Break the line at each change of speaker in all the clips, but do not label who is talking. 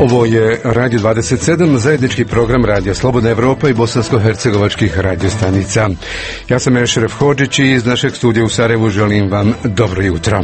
Ovo je Radio 27, zajednički program Radija Slobodna Evropa i bosansko-hercegovačkih radiostanica. Ja sam Ešref Hodžić i iz našeg studija u Sarajevu želim vam dobro jutro.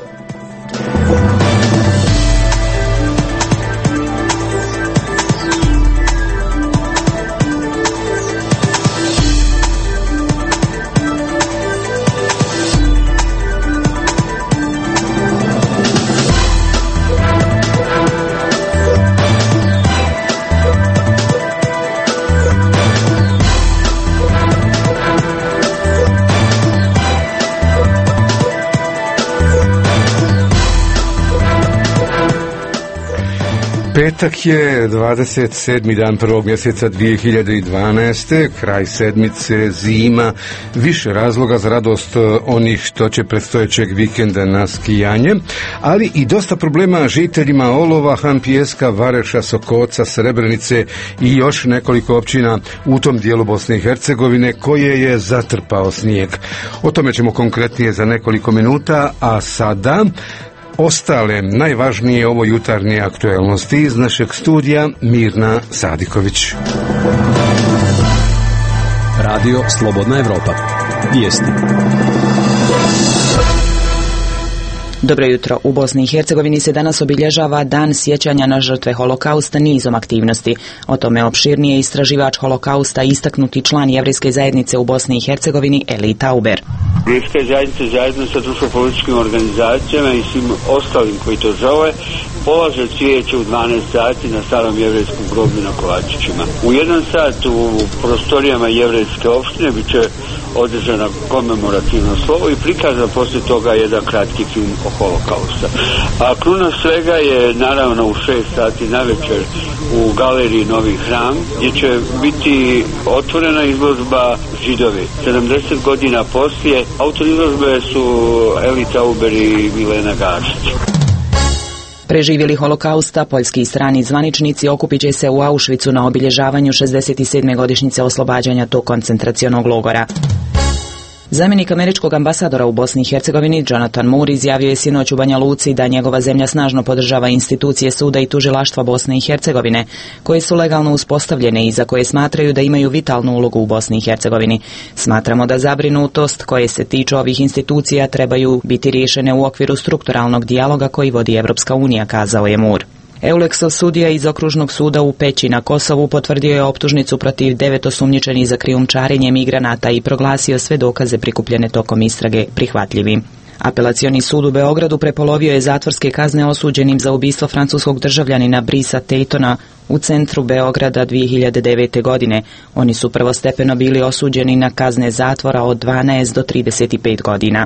Petak je 27. dan prvog mjeseca 2012. Kraj sedmice, zima, više razloga za radost onih što će predstojećeg vikenda na skijanje, ali i dosta problema žiteljima Olova, Hampijeska, Vareša, Sokoca, Srebrenice i još nekoliko općina u tom dijelu Bosne i Hercegovine koje je zatrpao snijeg. O tome ćemo konkretnije za nekoliko minuta, a sada ostale najvažnije ovo jutarnje aktuelnosti iz našeg studija Mirna Sadiković.
Radio Slobodna Evropa. Vijesti.
Dobro jutro. U Bosni i Hercegovini se danas obilježava Dan sjećanja na žrtve holokausta nizom aktivnosti. O tome opširnije istraživač holokausta i istaknuti član Jevrejske zajednice u Bosni i Hercegovini Eli Tauber.
Jevrejska zajednica zajedno sa društveno-političkim organizacijama i svim ostalim koji to žele polaže cvijeće u 12 sati na starom jevrejskom groblju na Kovačićima. U 1 sat u prostorijama jevrejske opštine bit će održano komemorativno slovo i prikazan poslije toga jedan kratki film o holokausta. A kruna svega je naravno u 6 sati navečer u galeriji Novi Hram, gdje će biti otvorena izložba Židovi. 70 godina poslije autori izložbe su Eli Tauber i Milena Gašić.
Preživjeli holokausta, poljski i strani zvaničnici okupit će se u Auschwitzu na obilježavanju 67. godišnjice oslobađanja tog koncentracionog logora. Zamjenik američkog ambasadora u Bosni i Hercegovini Jonathan Moore izjavio je sinoć u Banja Luci da njegova zemlja snažno podržava institucije suda i tužilaštva Bosne i Hercegovine, koje su legalno uspostavljene i za koje smatraju da imaju vitalnu ulogu u Bosni i Hercegovini. Smatramo da zabrinutost koje se tiču ovih institucija trebaju biti riješene u okviru strukturalnog dijaloga koji vodi Evropska unija, kazao je Moore. Eulexov sudija iz okružnog suda u Peći na Kosovu potvrdio je optužnicu protiv 9 osumnjičenih za krijumčarenje migranata i proglasio sve dokaze prikupljene tokom istrage prihvatljivim. Apelacioni sud u Beogradu prepolovio je zatvorske kazne osuđenim za ubistvo francuskog državljanina Brisa Tejtona u centru Beograda 2009. godine. Oni su prvostepeno bili osuđeni na kazne zatvora od 12 do 35 godina.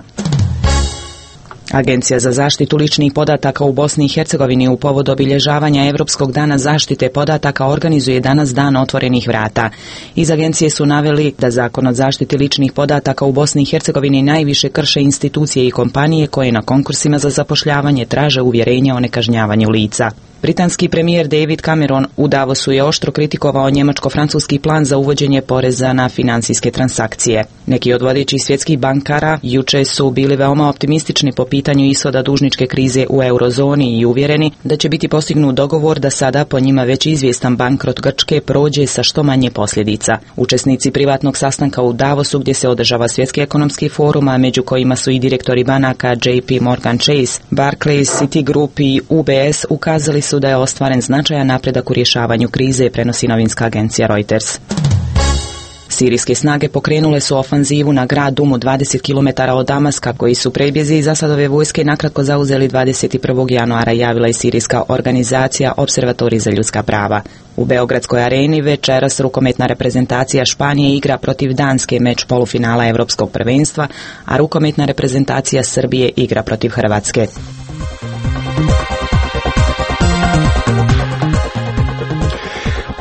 Agencija za zaštitu ličnih podataka u Bosni i Hercegovini u povodu obilježavanja Europskog dana zaštite podataka organizuje danas dan otvorenih vrata. Iz agencije su naveli da Zakon o zaštiti ličnih podataka u Bosni i Hercegovini najviše krše institucije i kompanije koje na konkursima za zapošljavanje traže uvjerenje o nekažnjavanju lica. Britanski premijer David Cameron u Davosu je oštro kritikovao njemačko-francuski plan za uvođenje poreza na financijske transakcije. Neki od vodećih svjetskih bankara juče su bili veoma optimistični po pitanju ishoda dužničke krize u eurozoni i uvjereni da će biti postignut dogovor da sada po njima već izvjestan bankrot Grčke prođe sa što manje posljedica. Učesnici privatnog sastanka u Davosu gdje se održava svjetski ekonomski forum, a među kojima su i direktori banaka JP Morgan Chase, Barclays, Citigroup i UBS, ukazali su da je ostvaren značajan napredak u rješavanju krize, prenosi novinska agencija Reuters. Sirijske snage pokrenule su ofanzivu na grad Dumu 20 km od Damaska, koji su prebjezi iz Asadove vojske nakratko zauzeli 21. januara, javila je sirijska organizacija Observatorij za ljudska prava. U Beogradskoj areni večeras rukometna reprezentacija Španije igra protiv Danske meč polufinala Europskog prvenstva, a rukometna reprezentacija Srbije igra protiv Hrvatske.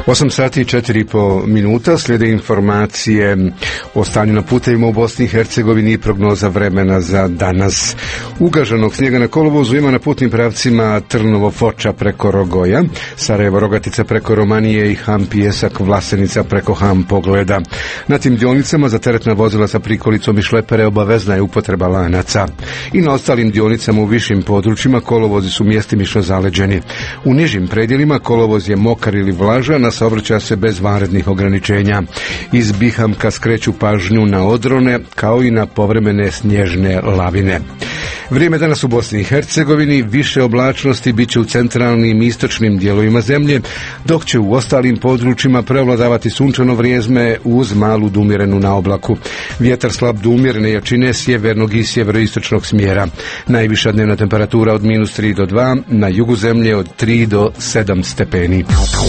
8 sati i 4,5 minuta, slijede informacije o stanju na putevima u Bosni i Hercegovini i prognoza vremena za danas. Ugaženog snijega na kolovozu ima na putnim pravcima Trnovo-Foča preko Rogoja, Sarajevo-Rogatica preko Romanije i Ham-Pijesak-Vlasenica preko Ham-Pogleda. Na tim dionicama za teretna vozila sa prikolicom i šlepere obavezna je upotreba lanaca. I na ostalim dionicama u višim područjima kolovozi su mjestimično zaleđeni. U nižim predjelima kolovoz je mokar ili vlažan, saobraća se bez vanrednih ograničenja. Iz Bihamka skreću pažnju na odrone kao i na povremene snježne lavine. Vrijeme danas u Bosni i Hercegovini, više oblačnosti bit će u centralnim i istočnim dijelovima zemlje, dok će u ostalim područjima prevladavati sunčano vrijeme uz malu do umjerenu naoblaku. Vjetar slab do umjerene jačine sjevernog i sjeveroistočnog smjera. Najviša dnevna temperatura od -3 do 2, na jugu zemlje od 3 do 7 stepeni.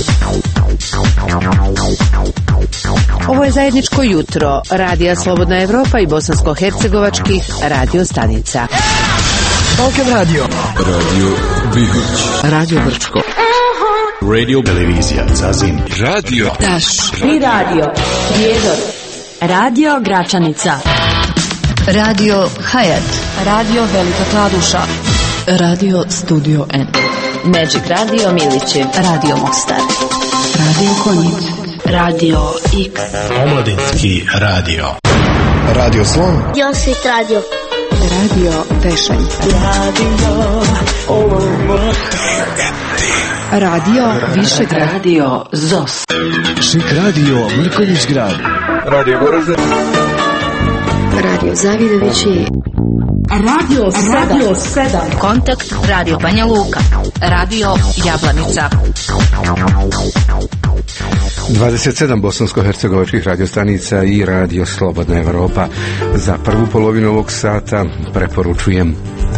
Ovo je zajedničko jutro Radija Slobodna Evropa i bosansko-hercegovačkih radio stanica.
Balkan Radio, Radio Bihoć, Radio Brčko, Radio Televizija Zazim, Radio
Taš i Radio Prijedor, Radio Gračanica,
Radio Hayat,
Radio Velika Kladuša,
Radio Studio N,
Magic Radio Milići,
Radio Mostar,
Radio Konjic, Radio X,
Omladinski radio,
Radio Slon,
Josit Radio,
Radio Tešanj, Radio Višegrad,
Radio ZOS,
Šik Radio Mrkonjić grad,
Radio Goražde,
Radio Zavidovići,
Radio 7,
Kontakt Radio Banja Luka, Radio Jablanica,
27 bosansko-hercegovačkih radiostanica i Radio Slobodna Evropa. Za prvu polovinu ovog sata preporučujem: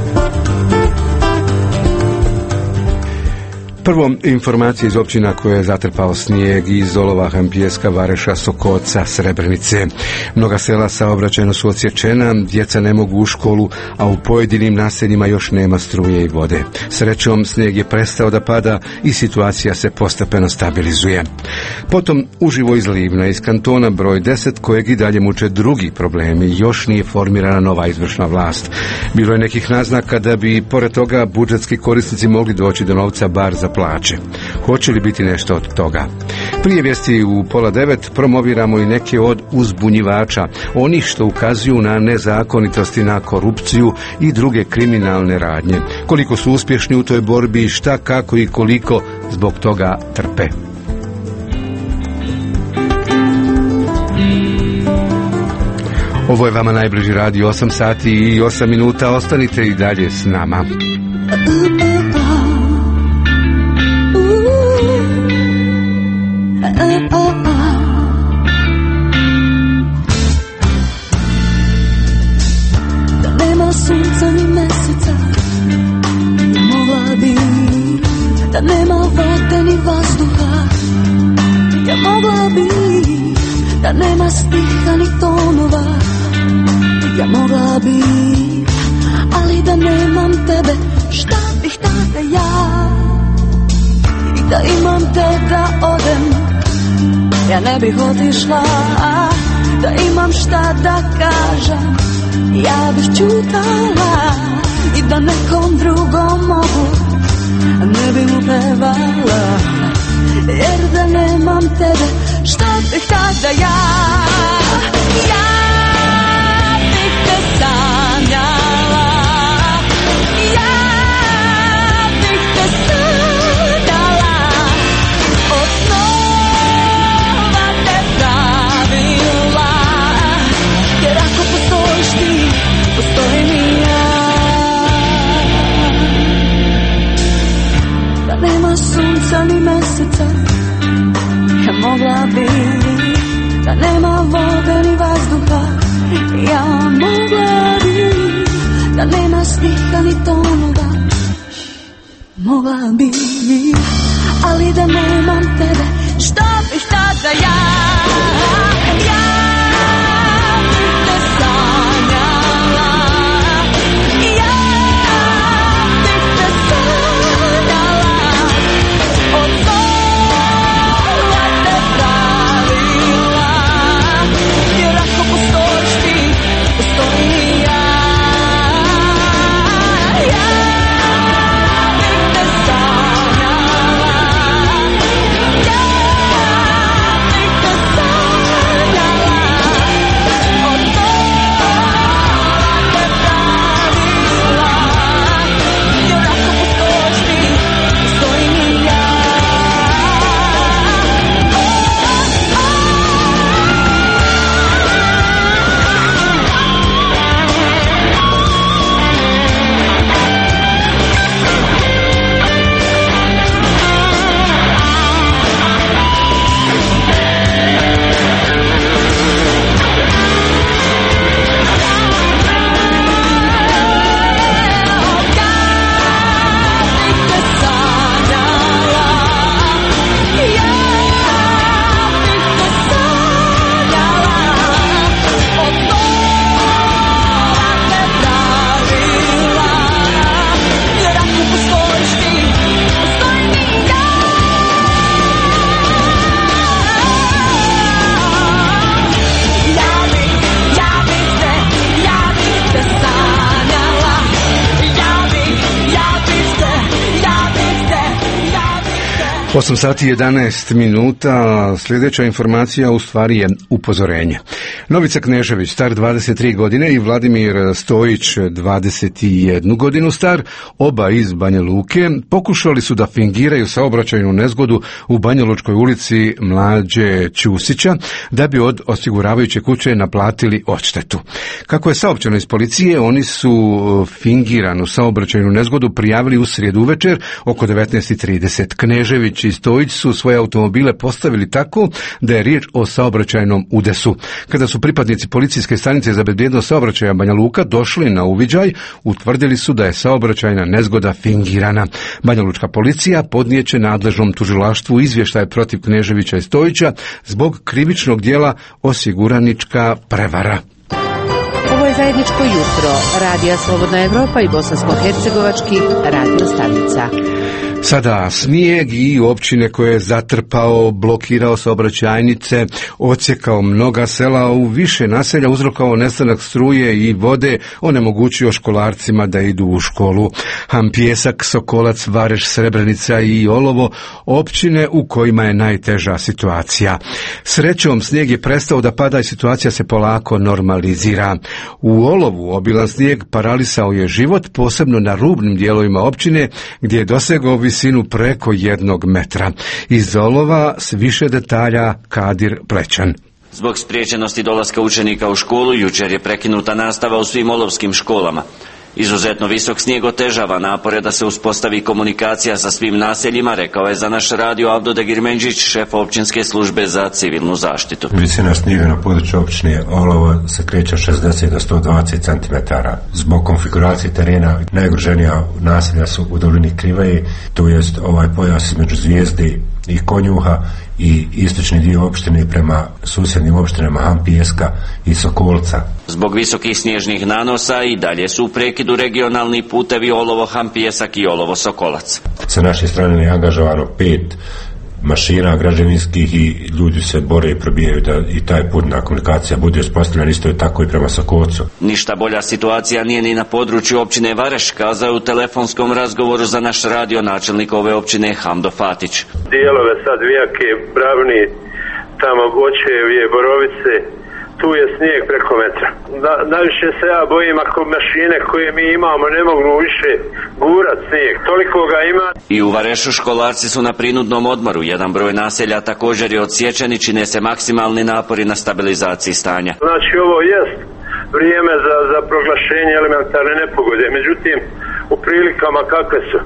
prvo, informacije iz općina koje je zatrpao snijeg iz Olova, Hampijeska, Vareša, Sokoca, Srebrenice. Mnoga sela saobraćajno su odsječena, djeca ne mogu u školu, a u pojedinim naseljima još nema struje i vode. Srećom, snijeg je prestao da pada i situacija se postepeno stabilizuje. Potom, uživo iz Livna, iz kantona broj 10, kojeg i dalje muče drugi problemi, još nije formirana nova izvršna vlast. Bilo je nekih naznaka da bi, pored toga, budžetski korisnici mogli doći do novca bar za plaće. Hoće li biti nešto od toga? Prije vijesti u 8:30 promoviramo i neke od uzbunjivača, onih što ukazuju na nezakonitosti, na korupciju i druge kriminalne radnje. Koliko su uspješni u toj borbi, šta, kako i koliko zbog toga trpe. Ovo je vama najbliži radio, 8 sati i 8 minuta. Ostanite i dalje s nama.
Da nema sunca ni meseca, mogla bi. Da nema vode ni vazduha, ja mogla bi. Da nema stiha ni tonova, ja mogla bi. Ali da nemam tebe, šta bih tada ja? I da imam te da odem, ja ne bih otišla. Da imam šta da kažem, ja bih čutala. I da nekom drugom mogu, ne bih mu pevala. Jer da nemam tebe, šta bih tada ja? Ja bih te sanjala, ja bih te sanjala, od snova te pravila. Jer ako postojiš ti, postojim i ja. Da nema sunca ni meseca, ja mogla bi. Da nema vode ni vazduha, ja mogla bi. Da nema stiha ni tonova, mogla bi. Ali da nemam tebe, šta bih tada ja? Ja bih te sanjala, ja bih te sanjala, od snova
8 sati 11 minuta, sljedeća informacija u stvari je upozorenje. Novica Knežević, star 23 godine, i Vladimir Stojić, 21 godinu star, oba iz Banja Luke, pokušali su da fingiraju saobraćajnu nezgodu u Banjalučkoj ulici Mlađe Ćusića da bi od osiguravajuće kuće naplatili odštetu. Kako je saopćeno iz policije, oni su fingiranu saobraćajnu nezgodu prijavili u srijedu uvečer oko 19:30. Knežević i Stojić su svoje automobile postavili tako da je riječ o saobraćajnom udesu. Kada su pripadnici policijske stanice za bezbjednost saobraćaja Banja Luka došli na uviđaj, utvrdili su da je saobraćajna nezgoda fingirana. Banjalučka policija podnijeće nadležnom tužilaštvu izvještaj protiv Kneževića i Stojića zbog krivičnog djela osiguranička prevara.
Ovo je zajedničko jutro Radija Slobodna Evropa i bosansko-hercegovačkih radio stanica.
Sada snijeg i općine koje je zatrpao, blokirao saobraćajnice, odsjekao mnoga sela, u više naselja uzrokovao nestanak struje i vode, onemogućio školarcima da idu u školu. Hampijesak, Sokolac, Vareš, Srebrenica i Olovo, općine u kojima je najteža situacija. Srećom, snijeg je prestao da pada i situacija se polako normalizira. U Olovu obilan snijeg paralisao je život, posebno na rubnim dijelovima općine, gdje je dosegao visinu preko 1 metra. Iz Olova s više detalja Kadir Plećan.
Zbog spriječenosti dolaska učenika u školu, jučer je prekinuta nastava u svim olovskim školama. Izuzetno visok snijeg otežava napore da se uspostavi komunikacija sa svim naseljima, rekao je za naš radio Avdo Degirmenđić, šef općinske službe za civilnu zaštitu.
Visina snijega na području općine Olovo se kreće 60 do 120 cm. Zbog konfiguracije terena najugroženija naselja su u dolini Krivaje, to jest ovaj pojas između Zvijezde i Konjuha i istočni dio opštine prema susjednim opštinama Hampijeska i Sokolca.
Zbog visokih snježnih nanosa i dalje su u prekidu regionalni putevi Olovo Hampijesak i Olovo Sokolac.
Sa naše strane je angažovano 5 mašina građevinskih i ljudi se bore i probijaju da i taj putna komunikacija bude uspostavljena, isto je tako i prema Sokolcu.
Ništa bolja situacija nije ni na području općine Vareš, kazao je u telefonskom razgovoru za naš radio načelnik ove općine Hamdo Fatić.
Dijelove sad Vijake, Bravni, tamo Bočevje, Borovice, tu je snijeg preko metra. Najviše se ja bojim ako mašine koje mi imamo ne mogu više gurat snijeg. Toliko ga ima.
I u Varešu školarci su na prinudnom odmoru. Jedan broj naselja također je odsječen i čine se maksimalni napori na stabilizaciji stanja.
Znači ovo jest vrijeme za proglašenje elementarne nepogode. Međutim, u prilikama kakve su,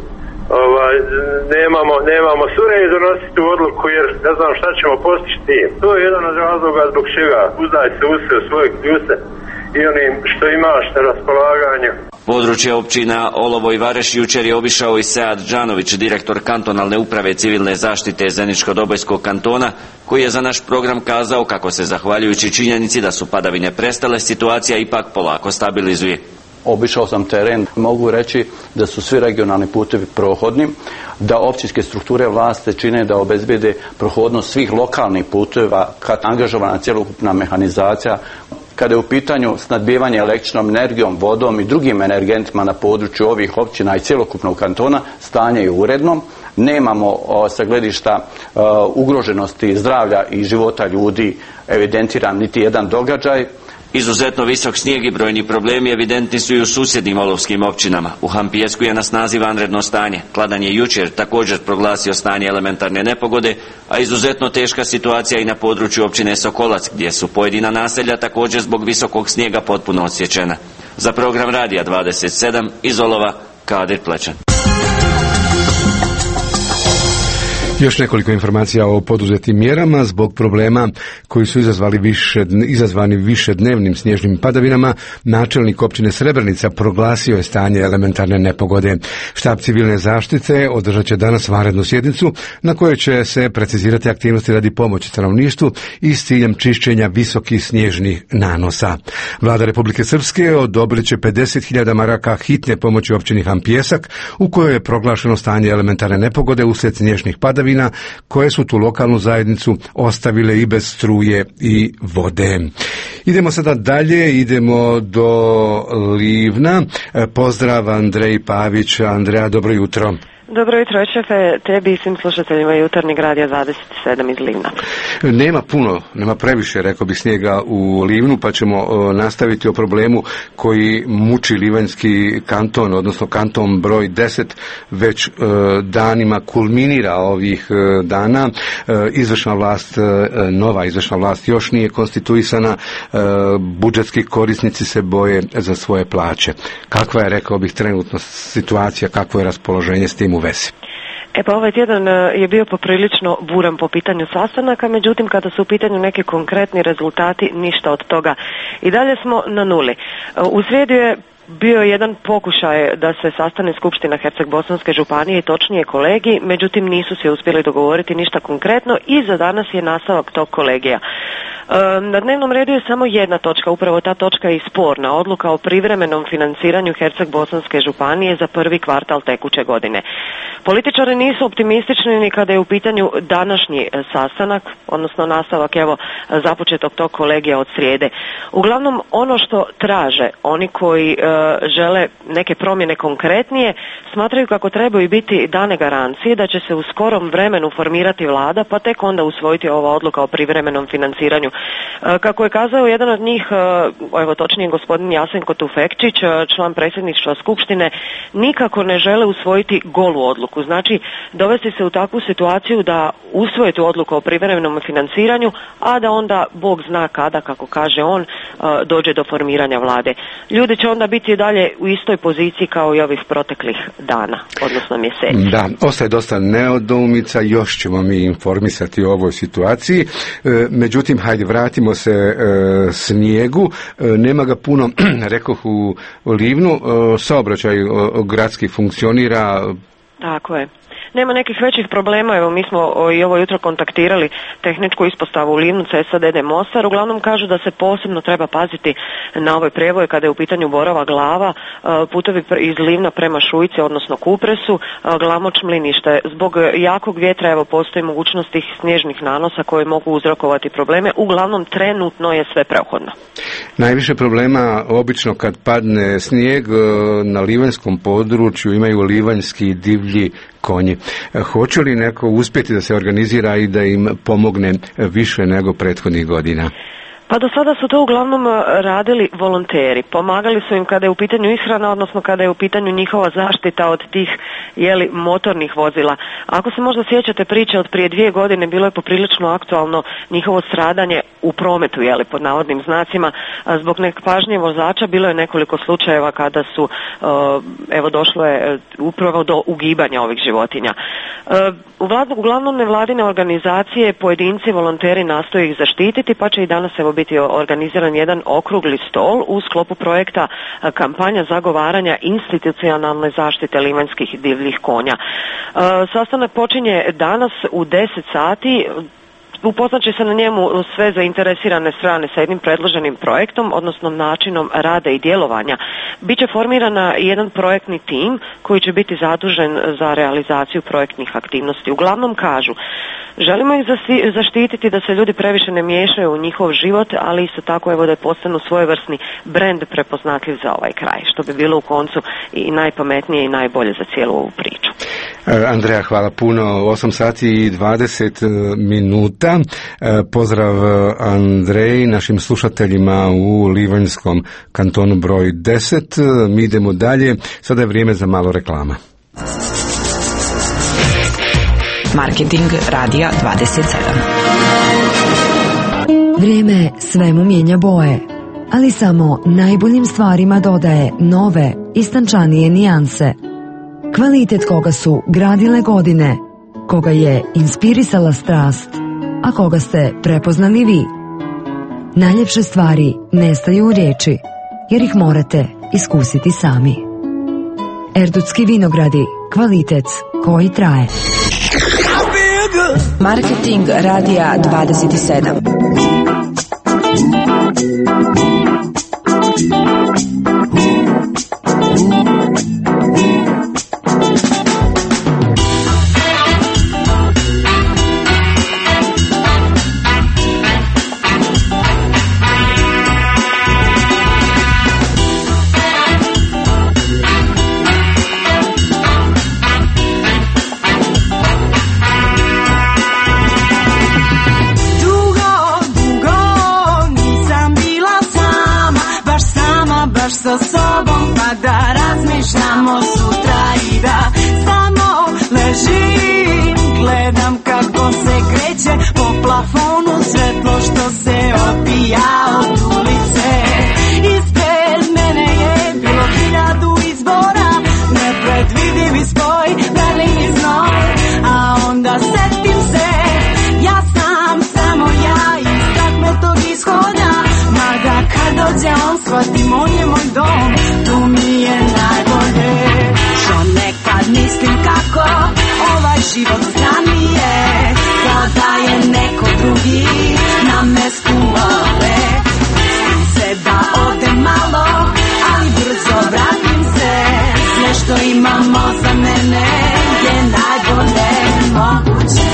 nemamo sure i donositi odluku jer ne znam šta ćemo postići tim. To je jedan od razloga zbog čega uzdaj se u sve svoje kljuce i onim što imaš na raspolaganju.
Područje općina Olovo i Vareš jučer je obišao i Sead Džanović, direktor kantonalne uprave civilne zaštite Zeničko-Dobojskog kantona, koji je za naš program kazao kako se zahvaljujući činjenici da su padavine prestale, situacija ipak polako stabilizuje.
Obišao sam teren, mogu reći da su svi regionalni putevi prohodni, da općinske strukture vlasti čine da obezbijede prohodnost svih lokalnih puteva, kad angažovana cjelokupna mehanizacija, kada je u pitanju snadbijevanje električnom energijom, vodom i drugim energentima na području ovih općina i cjelokupnog kantona, stanje je uredno. Nemamo sa gledišta ugroženosti zdravlja i života ljudi evidentiran niti jedan događaj.
Izuzetno visok snijeg i brojni problemi evidentni su i u susjednim olovskim općinama. U Hampijesku je na snazi vanredno stanje. Kladan je jučer također proglasio stanje elementarne nepogode, a izuzetno teška situacija i na području općine Sokolac, gdje su pojedina naselja također zbog visokog snijega potpuno odsječena. Za program Radija 27 iz Olova, Kadir Plećan.
Još nekoliko informacija o poduzetim mjerama zbog problema koji su izazvani višednevnim snježnim padavinama. Načelnik općine Srebrenica proglasio je stanje elementarne nepogode. Štab civilne zaštite održat će danas vanrednu sjednicu na kojoj će se precizirati aktivnosti radi pomoći stanovništvu i s ciljem čišćenja visokih snježnih nanosa. Vlada Republike Srpske odobrit će 50.000 maraka hitne pomoći općini Hampijesak u kojoj je proglašeno stanje elementarne nepogode uslijed snježnih padavina koje su tu lokalnu zajednicu ostavile i bez struje i vode. Idemo sada dalje, idemo do Livna. Pozdrav Andrej Pavić. Andreja, dobro jutro.
Dobro jutro, šefe, tebi i svim slušateljima Jutarnjeg radija 27 iz Livna.
Nema previše, rekao bih, snijega u Livnu, pa ćemo nastaviti o problemu koji muči livanjski kanton, odnosno kanton broj 10, već danima kulminira ovih dana. Nova izvršna vlast još nije konstituisana, budžetski korisnici se boje za svoje plaće. Kakva je, rekao bih, trenutno situacija, kakvo je raspoloženje s tim u vezi?
Pa ovaj tjedan je bio poprilično buran po pitanju sastanaka, međutim kada su u pitanju neki konkretni rezultati, ništa od toga. I dalje smo na nuli. U srijedu je bio jedan pokušaj da se sastane Skupština Herceg-Bosanske županije i točnije kolegi, međutim nisu se uspjeli dogovoriti ništa konkretno i za danas je nastavak tog kolegija. Na dnevnom redu je samo jedna točka, upravo ta točka je i sporna, odluka o privremenom financiranju Herceg-Bosanske županije za prvi kvartal tekuće godine. Političari nisu optimistični ni kada je u pitanju današnji sastanak, odnosno nastavak započetog tog kolegija od srijede. Uglavnom ono što traže oni koji žele neke promjene konkretnije, smatraju kako trebaju biti dane garancije da će se u skorom vremenu formirati vlada, pa tek onda usvojiti ova odluka o privremenom financiranju. Kako je kazao jedan od njih, točnije gospodin Jasenko Tufekčić, član predsjedništva Skupštine, nikako ne žele usvojiti golu odluku. Znači, dovesti se u takvu situaciju da usvoje tu odluku o privremenom financiranju, a da onda Bog zna kada, kako kaže on, dođe do formiranja vlade. Ljudi će onda biti dalje u istoj poziciji kao i ovih proteklih dana, odnosno mjeseci.
Da, ostaje dosta nedoumica, još ćemo mi informisati o ovoj situaciji. Međutim, hajde, vratimo se snijegu. Nema ga puno, rekoh, u Livnu. Saobraćaj gradski funkcionira.
Tako je. Nema nekih većih problema, evo mi smo i ovo jutro kontaktirali tehničku ispostavu u Livnu cesta DD Mostar, uglavnom kažu da se posebno treba paziti na ovaj prijevoj kada je u pitanju Borova Glava, putovi iz Livna prema Šujice, odnosno Kupresu, Glamoč Mlinište. Zbog jakog vjetra postoji mogućnost tih snježnih nanosa koje mogu uzrokovati probleme, uglavnom trenutno je sve prehodno.
Najviše problema obično kad padne snijeg na livanjskom području imaju livanjski divlji konji. Hoće li neko uspjeti da se organizira i da im pomogne više nego prethodnih godina?
Pa do sada su to uglavnom radili volonteri. Pomagali su im kada je u pitanju ishrana, odnosno kada je u pitanju njihova zaštita od tih motornih vozila. Ako se možda sjećate priče od prije 2 godine, bilo je poprilično aktualno njihovo stradanje u prometu, pod navodnim znacima. Zbog nepažnje vozača bilo je nekoliko slučajeva kada su došlo je upravo do ugibanja ovih životinja. Uglavnom nevladine organizacije, pojedinci, volonteri nastoje ih zaštititi, pa će i danas biti organiziran jedan okrugli stol u sklopu projekta kampanja zagovaranja institucionalne zaštite livanjskih divljih konja. Sastanak počinje danas u 10 sati. Upoznat će se na njemu sve zainteresirane strane sa jednim predloženim projektom, odnosno načinom rada i djelovanja. Biće formirana jedan projektni tim koji će biti zadužen za realizaciju projektnih aktivnosti. Uglavnom kažu, želimo ih zaštititi da se ljudi previše ne miješaju u njihov život, ali isto tako da postanu svojevrsni brend prepoznatljiv za ovaj kraj, što bi bilo u koncu i najpametnije i najbolje za cijelu ovu priču.
Andreja, hvala puno. 8 sati i 20 minuta. Pozdrav Andreji, našim slušateljima u livanjskom kantonu broj 10. Mi idemo dalje. Sada je vrijeme za malo reklama.
Marketing radija 27.
Vrijeme svemu mijenja boje, ali samo najboljim stvarima dodaje nove, istančanije nijanse. Kvalitet koga su gradile godine, koga je inspirisala strast, a koga ste prepoznali vi. Najljepše stvari nestaju u riječi, jer ih morate iskusiti sami. Erdutski vinogradi, kvalitet koji traje.
Marketing radija 27.
ishoda. Mada kad dođe on shvatim on je moj dom, tu mi je najbolje. Što nekad mislim kako ovaj život strani je, kao da je neko drugi na mestu ove. Se da odem malo, ali brzo vratim se. Sve što imamo za mene je najbolje moguće.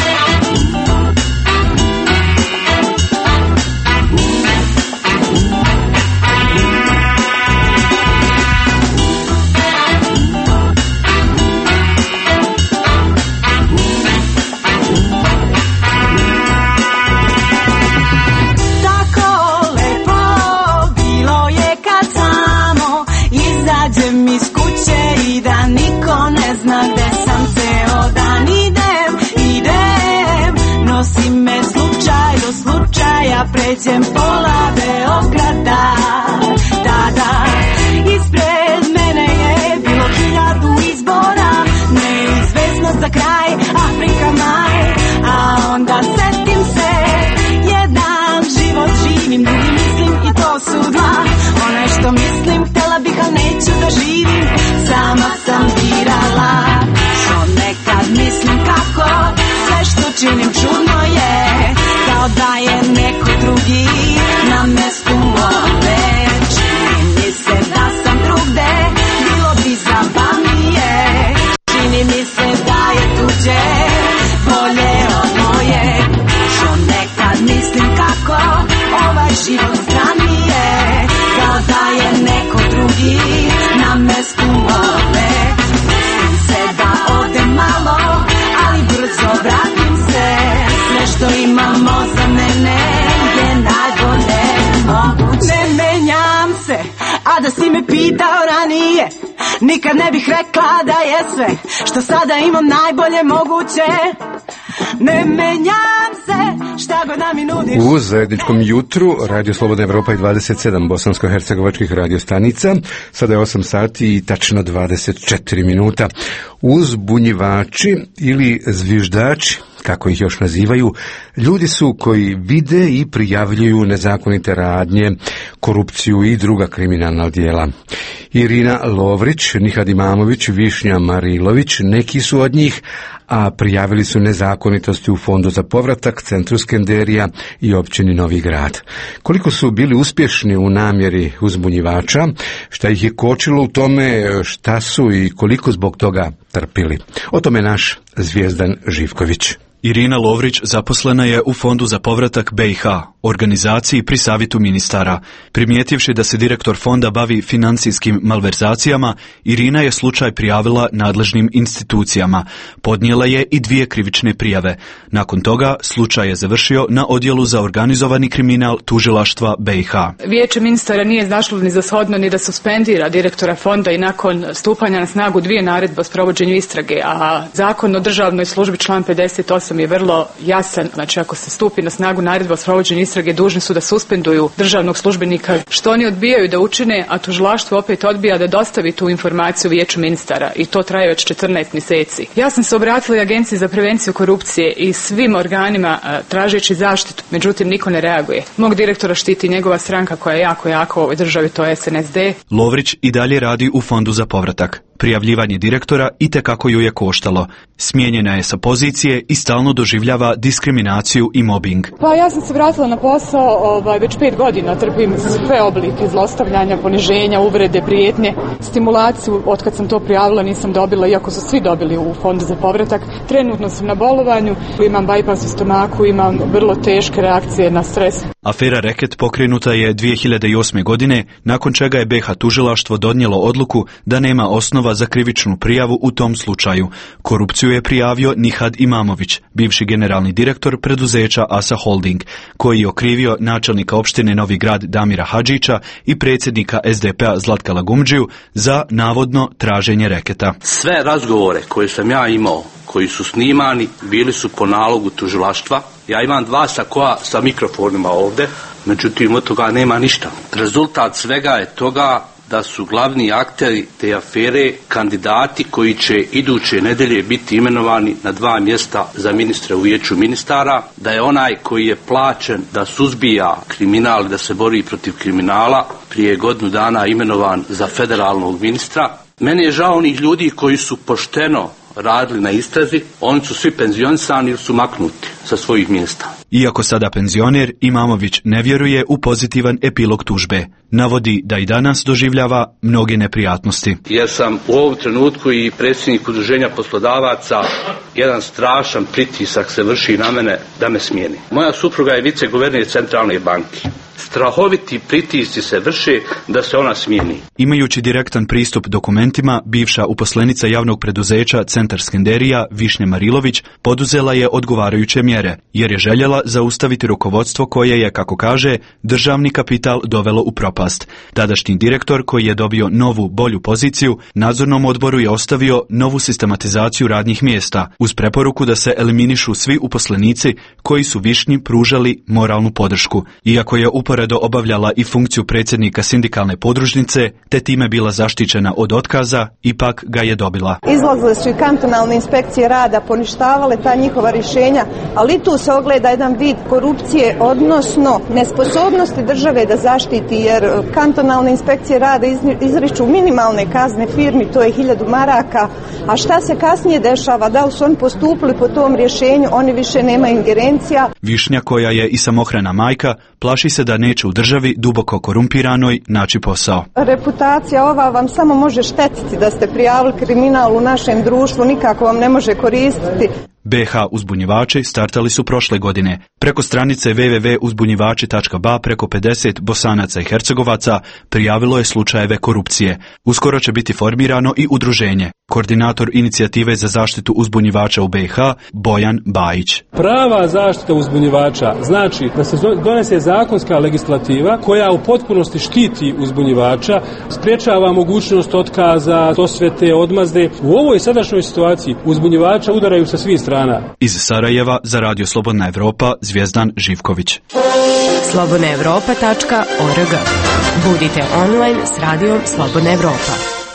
Pređem pola Beograda, da, ispred mene je bilo 1000 izbora, neizvesnost za kraj, Afrika maj, a onda setim se, jedan život živim, drugi mislim i to su dva, onaj što mislim, htjela bih, al neću da živim, sama sam birala, što nekad mislim kako, sve što činim čudno je, kao da je neko drugi na mestu ove. Čini mi se da sam drugde, bilo bi zabavnije. Čini mi se da je tuđe bolje od moje. Što nekad mislim kako ovaj život strani je, kao da je neko drugi na mestu ove. Mislim se da odem malo, ali brzo vratim se. Sve što imamo za mene je najbolje moguće. Ne menjam se, a da si me pitao ranije, nikad ne bih rekla da je sve što sada imam najbolje moguće. Ne menjam se, šta god da mi nudiš.
U zajedničkom jutru Radio Slobodna Evropa i 27 bosansko-hercegovačkih radiostanica. Sada je 8 sati i tačno 24 minuta. Uzbunjivači ili zviždači, kako ih još nazivaju, ljudi su koji vide i prijavljuju nezakonite radnje, korupciju i druga kriminalna djela. Irina Lovrić, Nihad Imamović, Višnja Marilović, neki su od njih, a prijavili su nezakonitosti u Fondu za povratak, Centru Skenderija i općini Novi Grad. Koliko su bili uspješni u namjeri uzbunjivača, šta ih je kočilo u tome, šta su i koliko zbog toga trpili. O tome naš Zvijezdan Živković.
Irina Lovrić zaposlena je u Fondu za povratak BiH, organizaciji pri savjetu ministara. Primijetivši da se direktor fonda bavi financijskim malverzacijama, Irina je slučaj prijavila nadležnim institucijama. Podnijela je i 2 krivične prijave. Nakon toga slučaj je završio na odjelu za organizovani kriminal tužilaštva BiH.
Vijeće ministara nije znašlo ni za shodno ni da suspendira direktora fonda i nakon stupanja na snagu 2 naredbe o sprovođenju istrage, a zakon o državnoj službi član 58 je vrlo jasan, znači ako se stupi na snagu naredba o sprovođenju istrage, dužni su da suspenduju državnog službenika, što oni odbijaju da učine, a tužilaštvo opet odbija da dostavi tu informaciju Vijeću ministara i to traje već 14 mjeseci. Ja sam se obratila i Agenciji za prevenciju korupcije i svim organima tražeći zaštitu, međutim niko ne reaguje. Mog direktora štiti njegova stranka koja je jako u ovoj državi, to je SNSD.
Lovrić i dalje radi u Fondu za povratak. Prijavljivanje direktora itekako ju je koštalo. Smijenjena je sa pozicije i stalno doživljava diskriminaciju i mobbing.
Pa ja sam se vratila na posao, već 5 godina trpim sve oblike zlostavljanja, poniženja, uvrede, prijetnje. Stimulaciju, otkad sam to prijavila, nisam dobila, iako su svi dobili u Fondu za povratak. Trenutno sam na bolovanju, imam bypass u stomaku, imam vrlo teške reakcije na stres.
Afera Reket pokrenuta je 2008. godine, nakon čega je BiH tužilaštvo donijelo odluku da nema osnova za krivičnu prijavu u tom slučaju. Korupciju je prijavio Nihad Imamović, bivši generalni direktor preduzeća ASA Holding, koji je okrivio načelnika opštine Novi Grad Damira Hadžića i predsjednika SDP-a Zlatka Lagumdžiju za navodno traženje reketa.
Sve razgovore koje sam ja imao, koji su snimani, bili su po nalogu tužilaštva. Ja imam 2 sakoa sa mikrofonima ovdje, međutim od toga nema ništa. Rezultat svega je toga da su glavni akteri te afere kandidati koji će iduće nedelje biti imenovani na 2 mjesta za ministre u vijeću ministara, da je onaj koji je plaćen da suzbija kriminal i da se bori protiv kriminala prije godinu dana imenovan za federalnog ministra. Meni je žao onih ljudi koji su pošteno radili na istrazi, oni su svi penzionisani ili su maknuti sa svojih mjesta.
Iako sada penzioner, Imamović ne vjeruje u pozitivan epilog tužbe. Navodi da i danas doživljava mnoge neprijatnosti.
Jer sam u ovom trenutku i predsjednik udruženja poslodavaca, jedan strašan pritisak se vrši na mene da me smijeni. Moja supruga je viceguverner Centralne banke. Strahoviti pritisci se vrše da se ona smijeni.
Imajući direktan pristup dokumentima, bivša uposlenica javnog preduzeća Centar Skenderija Višnja Marilović poduzela je odgovarajuće mjere, jer je željela zaustaviti rukovodstvo koje je, kako kaže, državni kapital dovelo u propast. Tadašnji direktor, koji je dobio novu, bolju poziciju, nadzornom odboru je ostavio novu sistematizaciju radnih mjesta, uz preporuku da se eliminišu svi uposlenici koji su Višnji pružali moralnu podršku. Iako je uporedo obavljala i funkciju predsjednika sindikalne podružnice, te time bila zaštićena od otkaza, ipak ga je dobila.
Izlazile su i kantonalne inspekcije rada, poništavale ta njihova rješenja, ali tu se ogleda jedan vid korupcije, odnosno nesposobnosti države da zaštiti, jer kantonalne inspekcije rada izriču minimalne kazne firmi, to je 1000 maraka, a šta se kasnije dešava, da li su oni postupili po tom rješenju, oni više nema ingerencija.
Višnja, koja je i samohrana majka, plaši se da neće u državi duboko korumpiranoj naći posao.
Reputacija ova vam samo može štetiti da ste prijavili kriminal u našem društvu, nikako vam ne može koristiti.
BH uzbunjivači startali su prošle godine. Preko stranice www.uzbunjivači.ba preko 50 Bosanaca i Hercegovaca prijavilo je slučajeve korupcije. Uskoro će biti formirano i udruženje. Koordinator inicijative za zaštitu uzbunjivača u BiH, Bojan Bajić.
Prava zaštita uzbunjivača znači da se donese zakonska legislativa koja u potpunosti štiti uzbunjivača, sprječava mogućnost otkaza, osvete, odmazde. U ovoj sadašnjoj situaciji uzbunjivača udaraju sa svih strana.
Iz Sarajeva za Radio Slobodna Evropa, Zvijezdan Živković.
slobodnaevropa.org. Budite online s radijom Slobodna Evropa.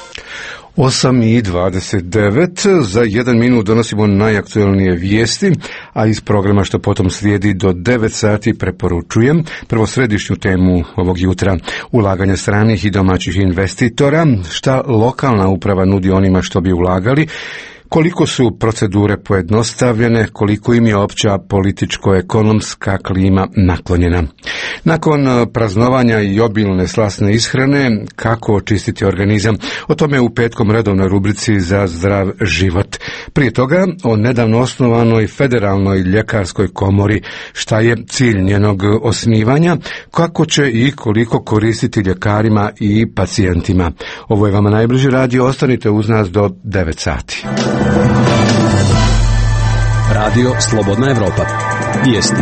8:29, za 1 minut donosimo najaktualnije vijesti, a iz programa što potom slijedi do 9 sati preporučujem prvo središnju temu ovog jutra: ulaganje stranih i domaćih investitora, šta lokalna uprava nudi onima što bi ulagali, koliko su procedure pojednostavljene, koliko im je opća političko-ekonomska klima naklonjena. Nakon praznovanja i obilne slasne ishrane, kako očistiti organizam? O tome u petkom redovnoj rubrici za zdrav život. Prije toga o nedavno osnovanoj federalnoj ljekarskoj komori, šta je cilj njenog osnivanja, kako će i koliko koristiti ljekarima i pacijentima. Ovo je vama najbliži radio, ostanite uz nas do 9 sati.
Radio Slobodna Evropa. Vijesti.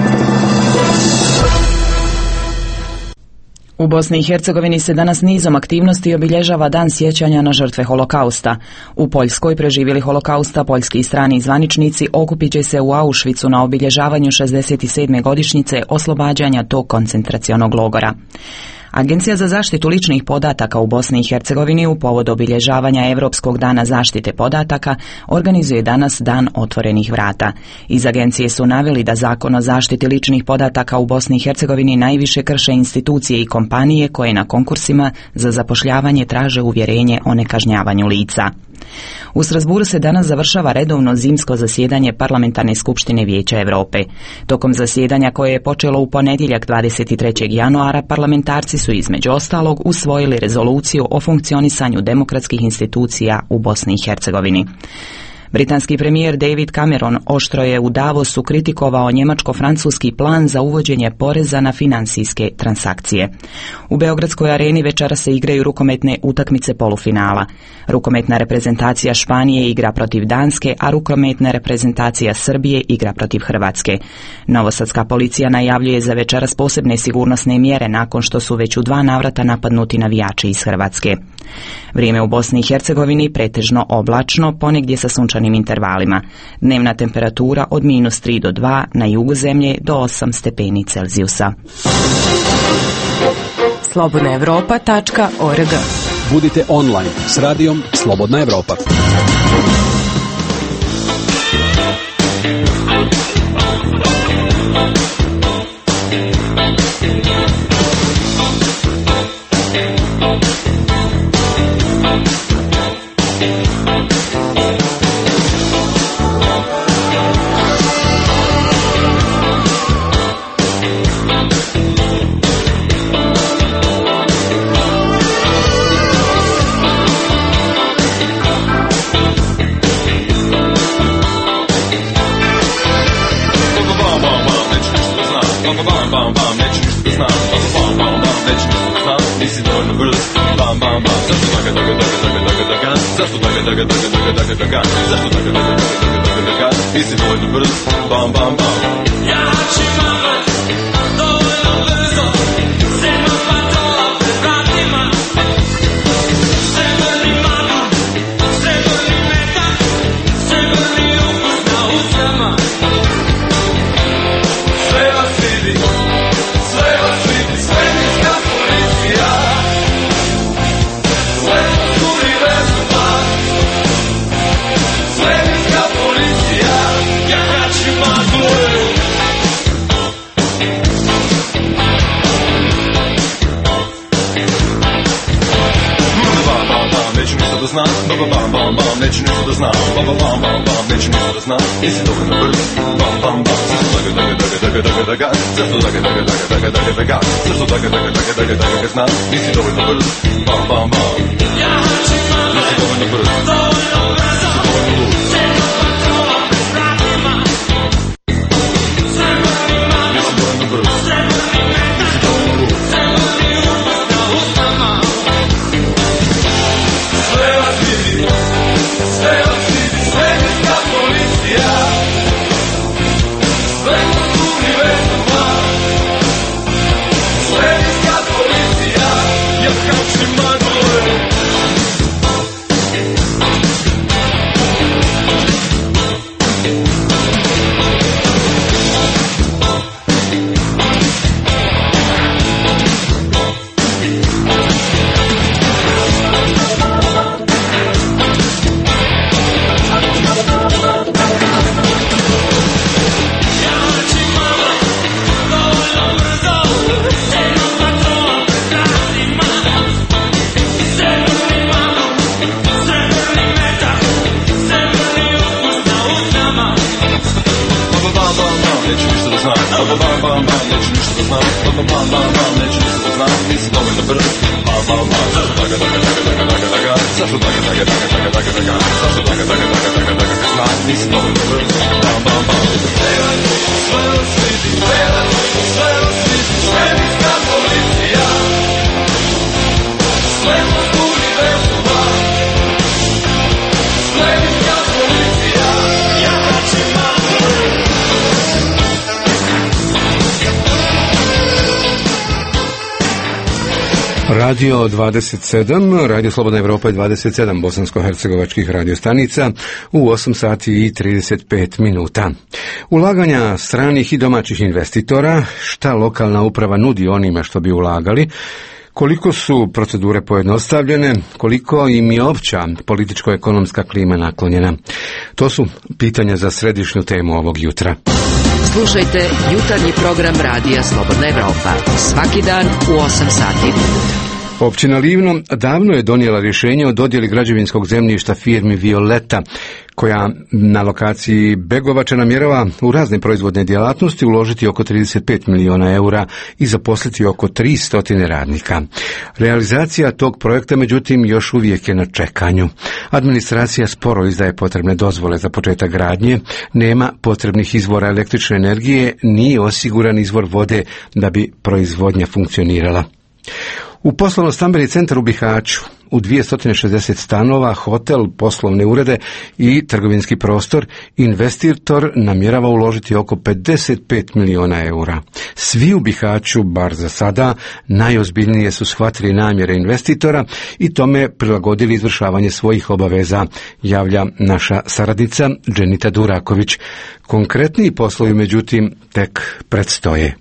U Bosni i Hercegovini se danas nizom aktivnosti obilježava Dan sjećanja na žrtve holokausta. U Poljskoj preživjeli holokausta poljski i strani zvaničnici okupit će se u Auschwitzu na obilježavanju 67. godišnjice oslobađanja tog koncentracionog logora. Agencija za zaštitu ličnih podataka u Bosni i Hercegovini u povodu obilježavanja Europskog dana zaštite podataka organizuje danas Dan otvorenih vrata. Iz agencije su naveli da Zakon o zaštiti ličnih podataka u Bosni i Hercegovini najviše krše institucije i kompanije koje na konkursima za zapošljavanje traže uvjerenje o nekažnjavanju lica. U Strasburu se danas završava redovno zimsko zasjedanje Parlamentarne skupštine Vijeća Europe. Tokom zasjedanja koje je počelo u ponedjeljak 23. januara, parlamentarci su između ostalog usvojili rezoluciju o funkcionisanju demokratskih institucija u Bosni i Hercegovini. Britanski premijer David Cameron oštro je u Davosu kritikovao njemačko-francuski plan za uvođenje poreza na financijske transakcije. U Beogradskoj areni večeras se igraju rukometne utakmice polufinala. Rukometna reprezentacija Španije igra protiv Danske, a rukometna reprezentacija Srbije igra protiv Hrvatske. Novosadska policija najavljuje za večeras posebne sigurnosne mjere nakon što su već u 2 navrata napadnuti navijači iz Hrvatske. Vrijeme u Bosni i Hercegovini pretežno oblačno, ponegdje sa sunčanim intervalima. Dnevna temperatura od -3 do 2, na jugu zemlje do 8 stepeni Celzijusa.
slobodnaevropa.org.
Budite online s radijom Slobodna Evropa.
Nisi dovoljno brz, bam, bam, bam. Ja ću mama, dovoljno brzo, 7 patrola pred vratima. Srebrni magnet, srebrni metak, srebrni ukus na usnama. Sve vas vidi, svemirska policija. Svetlost univerzuma, svemirska policija. Ja vraćim maglu. Bam, bam, bam, neću ništa da znam. Bam, bam, bam, bam, neću ništa da znam. Bam, bam, bam, bam, neću ništa da znam. Nisi dovoljno brz. Bam, bam, bam, zašto daga, zašto daga, znam. Nisi dovoljno brz. Bam, bam, bam. Ja vraćim maglu. Nisi dovoljno brz. Dovoljno brzo. Dovoljno lud.
Radio 27, Radio Slobodna Evropa i 27 bosansko-hercegovačkih radiostanica u 8 sati i 35 minuta. Ulaganja stranih i domaćih investitora, šta lokalna uprava nudi onima što bi ulagali, koliko su procedure pojednostavljene, koliko im je opća političko-ekonomska klima naklonjena. To su pitanja za središnju temu ovog jutra.
Slušajte jutarnji program Radija Slobodna Evropa svaki dan u 8 sati.
Općina Livno davno je donijela rješenje o dodjeli građevinskog zemljišta firmi Violeta, koja na lokaciji Begovača namjerava u razne proizvodne djelatnosti uložiti oko 35 milijuna eura i zaposliti oko 300 radnika. Realizacija tog projekta, međutim, još uvijek je na čekanju. Administracija sporo izdaje potrebne dozvole za početak gradnje, nema potrebnih izvora električne energije, nije osiguran izvor vode da bi proizvodnja funkcionirala. U poslovno-stambeni centar u Bihaću, u 260 stanova, hotel, poslovne urede i trgovinski prostor, investitor namjerava uložiti oko 55 milijuna eura. Svi u Bihaću, bar za sada, najozbiljnije su shvatili namjere investitora i tome prilagodili izvršavanje svojih obaveza, javlja naša saradnica Dženita Duraković. Konkretniji poslovi, međutim, tek predstoje.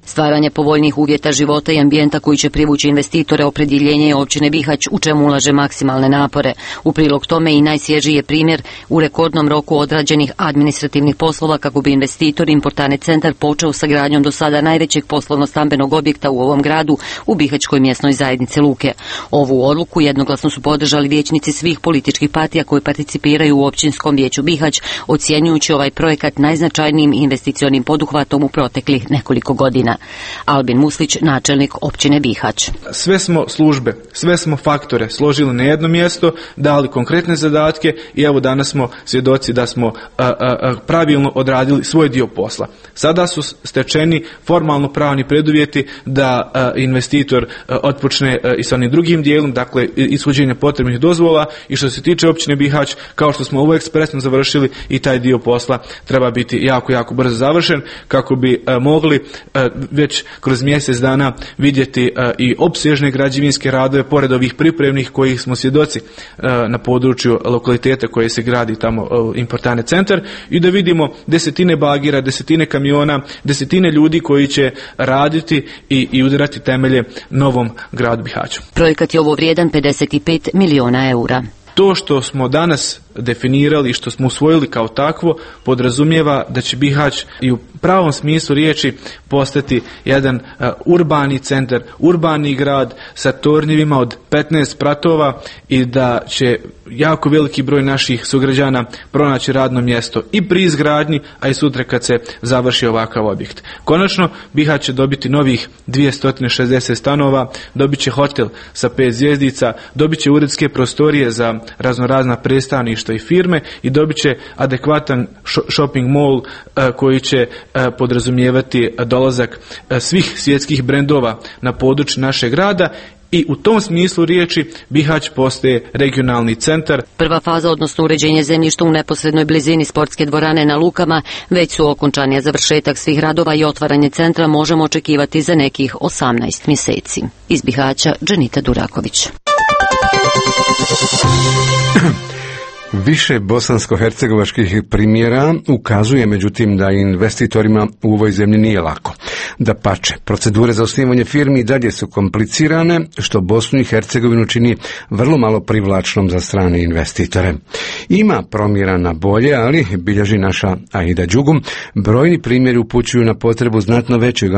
Stvaranje povoljnih uvjeta života i ambijenta koji će privući investitore opredjeljenje je općine Bihać, u čemu ulaže maksimalne napore. U prilog tome i najsvježiji je primjer u rekordnom roku odrađenih administrativnih poslova kako bi investitor Importane centar počeo sa gradnjom do sada najvećeg poslovno-stambenog objekta u ovom gradu u Bihaćkoj mjesnoj zajednici Luke. Ovu odluku jednoglasno su podržali vijećnici svih političkih partija koji participiraju u općinskom vijeću Bihać, ocjenjujući ovaj projekat najznačajnijim investicionim poduhvatom u proteklih nekoliko godina. Albin Muslić, načelnik općine Bihać.
Sve smo službe, sve smo faktore složili na jedno mjesto, dali konkretne zadatke i evo danas smo svjedoci da smo pravilno odradili svoj dio posla. Sada su stečeni formalno pravni preduvjeti da investitor otpočne i sa onim drugim dijelom, dakle ishođenja potrebnih dozvola, i što se tiče općine Bihać, kao što smo ovo ekspresno završili, i taj dio posla treba biti jako brzo završen kako bi mogli već kroz mjesec dana vidjeti i opsežne građevinske radove pored ovih pripremnih kojih smo svjedoci na području lokaliteta koje se gradi tamo Importane centar, i da vidimo desetine bagira, desetine kamiona, desetine ljudi koji će raditi i udarati temelje novom gradu Bihaću.
Projekat je ovo vrijedan 55 milijuna eura.
To što smo danas definirali i što smo usvojili kao takvo podrazumijeva da će Bihać i u pravom smislu riječi postati jedan urbani centar, urbani grad sa tornjevima od 15 spratova i da će jako veliki broj naših sugrađana pronaći radno mjesto i pri izgradnji, a i sutra kad se završi ovakav objekt. Konačno, Bihać će dobiti novih 260 stanova, dobit će hotel sa 5 zvjezdica, dobit će uredske prostorije za raznorazna predstavništva i firme i dobit će adekvatan shopping mall koji će podrazumijevati dolazak svih svjetskih brendova na području našeg grada. I u tom smislu riječi Bihać postaje regionalni centar.
Prva faza, odnosno uređenje zemljišta u neposrednoj blizini sportske dvorane na Lukama, već su okončani, a završetak svih radova i otvaranje centra možemo očekivati za nekih 18 mjeseci. Iz Bihaća, Dženita Duraković.
Više bosansko-hercegovačkih primjera ukazuje međutim da investitorima u ovoj zemlji nije lako. Dapače, procedure za osnivanje firmi dalje su komplicirane, što Bosnu i Hercegovinu čini vrlo malo privlačnom za strane investitore. Ima promjera na bolje, ali, bilježi naša Aida Đugum, brojni primjeri upućuju na potrebu znatno većeg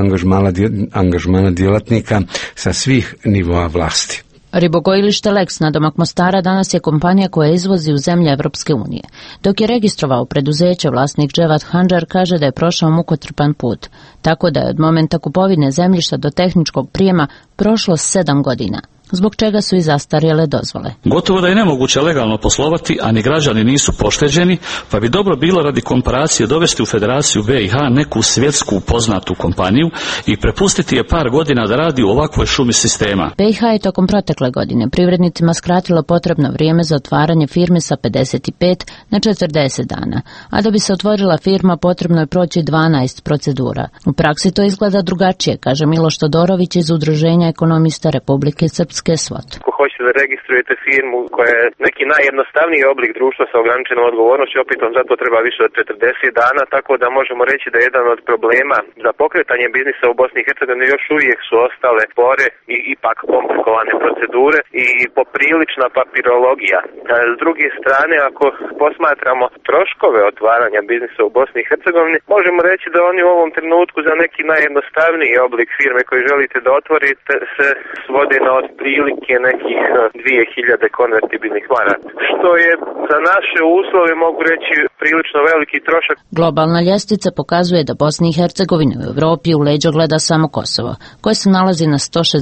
angažmana djelatnika sa svih nivoa vlasti.
Ribogojilište Lex nadomak Mostara danas je kompanija koja izvozi u zemlje Evropske unije. Dok je registrovao preduzeće, vlasnik Dževat Handžar kaže da je prošao mukotrpan put, tako da je od momenta kupovine zemljišta do tehničkog prijema prošlo 7 godina. Zbog čega su i zastarjele dozvole.
Gotovo da je nemoguće legalno poslovati, a ni građani nisu pošteđeni, pa bi dobro bilo radi komparacije dovesti u Federaciju BiH neku svjetsku poznatu kompaniju i prepustiti je par godina da radi u ovakvoj šumi sistema.
BiH je tokom protekle godine privrednicima skratilo potrebno vrijeme za otvaranje firme sa 55 na 40 dana, a da bi se otvorila firma potrebno je proći 12 procedura. U praksi to izgleda drugačije, kaže Miloš Todorović iz Udruženja ekonomista Republike Srpske.
Ako hoćete da registrujete firmu koja je neki najjednostavniji oblik društva sa ograničenom odgovornošću, opet vam zato treba više od 40 dana, tako da možemo reći da jedan od problema za pokretanje biznisa u Bosni i Hercegovini još uvijek su ostale spore i ipak komplikovane procedure i poprilična papirologija. S druge strane, ako posmatramo troškove otvaranja biznisa u Bosni i Hercegovini, možemo reći da oni u ovom trenutku za neki najjednostavniji oblik firme koji želite da otvorite se svode na otprilike nekih 2000 konvertibilnih maraka, što je za naše uslove, mogu reći, prilično veliki trošak.
Globalna ljestvica pokazuje da Bosni i Hercegovina u Europi u leđa gleda samo Kosovo, koje se nalazi na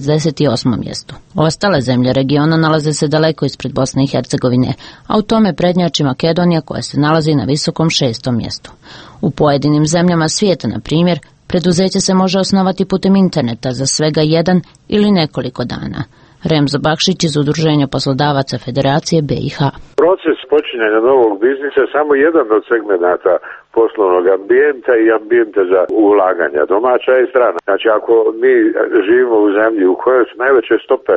168. mjestu. Ostale zemlje regiona nalaze se daleko ispred Bosne i Hercegovine, a u tome prednjači Makedonija koja se nalazi na visokom 6. mjestu. U pojedinim zemljama svijeta, na primjer, preduzeće se može osnovati putem interneta za svega 1 ili nekoliko dana. Remzo Bakšić iz Udruženja poslodavaca Federacije BiH.
Proces počinjanja novog biznisa je samo jedan od segmenata poslovnog ambijenta i ambijenta za ulaganja, domaća i strana. Znači, ako mi živimo u zemlji u kojoj su najveće stope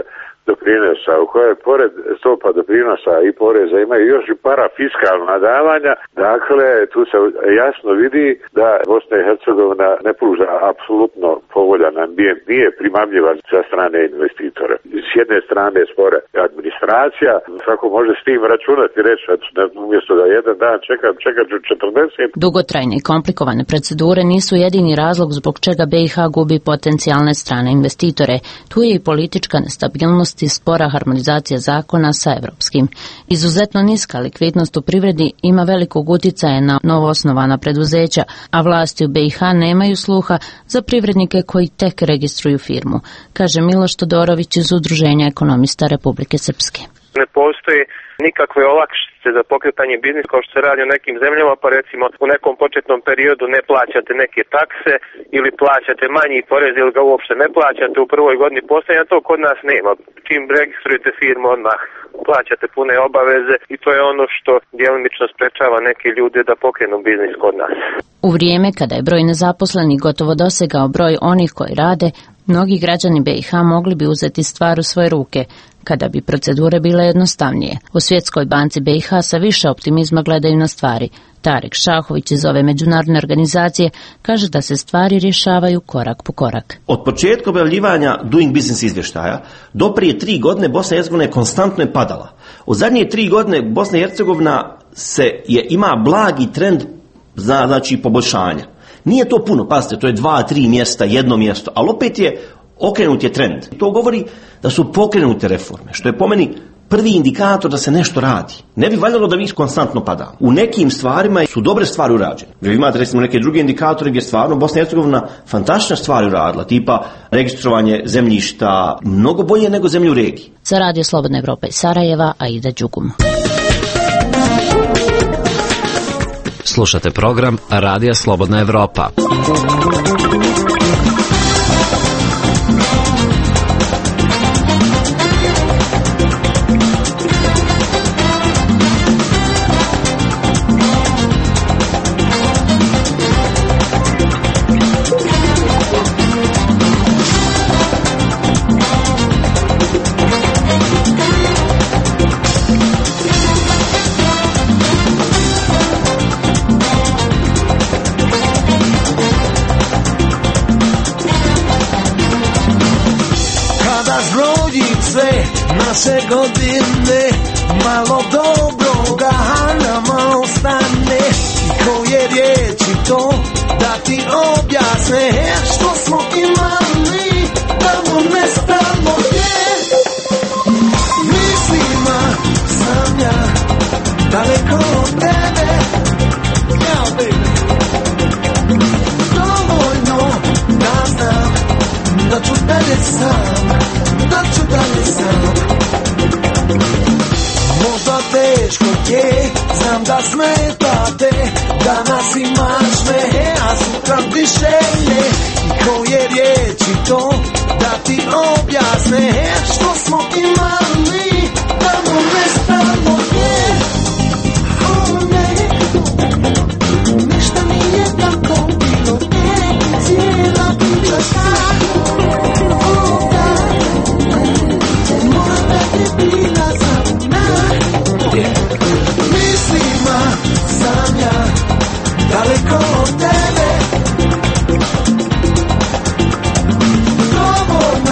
doprinosa, u kojoj pored stopa doprinosa i poreza imaju još i parafiskalna davanja, dakle tu se jasno vidi da Bosna i Hercegovina ne pruža apsolutno povoljan ambijent, nije primamljiva za strane investitore. S jedne strane spore administracija, kako može s tim računati, reći umjesto da jedan dan čekat ću 40.
Dugotrajne i komplikovane procedure nisu jedini razlog zbog čega BiH gubi potencijalne strane investitore. Tu je i politička nestabilnost i spora harmonizacija zakona sa evropskim. Izuzetno niska likvidnost u privredi ima velikog utjecaja na novoosnovana preduzeća, a vlasti u BiH nemaju sluha za privrednike koji tek registruju firmu, kaže Miloš Todorović iz Udruženja ekonomista Republike Srpske.
Ne postoji nikakve olakšice za pokretanje biznisa kao što se radi u nekim zemljama, pa recimo u nekom početnom periodu ne plaćate neke takse ili plaćate manji porez ili ga uopšte ne plaćate u prvoj godini postojanja, to kod nas nema. Čim registrujete firmu odmah plaćate pune obaveze i to je ono što djelomično sprečava neke ljude da pokrenu biznis kod nas.
U vrijeme kada je broj nezaposlenih gotovo dosegao broj onih koji rade, mnogi građani BiH mogli bi uzeti stvar u svoje ruke, kada bi procedure bile jednostavnije. U Svjetskoj banci BiH sa više optimizma gledaju na stvari. Tarek Šahović iz ove međunarodne organizacije kaže da se stvari rješavaju korak po korak.
Od početka objavljivanja Doing Business izvještaja do prije 3 godine Bosna i Hercegovina konstantno je padala. U zadnje 3 godine Bosna i Hercegovina ima blagi trend znači poboljšanja. Nije to puno, pazite, to je 2-3 mjesta, jedno mjesto, ali opet je okrenut je trend. To govori da su pokrenute reforme, što je po meni prvi indikator da se nešto radi. Ne bi valjalo da mi konstantno padamo. U nekim stvarima su dobre stvari urađene. Vi imate recimo neke druge indikatore gdje stvarno Bosna i Hercegovina fantastične stvari uradila, tipa registrovanje zemljišta mnogo bolje nego zemlje u regiji.
Za Radio Slobodna Evropa iz Sarajeva, Aida Đugum.
Slušate program Radija Slobodna Evropa.
Naše godine, malo dobroga nama ostane. I koje riječi to da ti objasne, što smo imali, tamo nestalo je. Mislima sam ja daleko od tebe, ja baby. Dovoljno da znam da ću dalje sam, da ću dalje sam. Možda teško je, znam da smetate, danas imaš me, a sutra više ne. I koje riječi to da ti objasne, što smo imali, tamo nestalo je. Ništa nije tako bilo, cijela priča sta. Možda je bila za mislima sam ja daleko od tebe. Dovoljno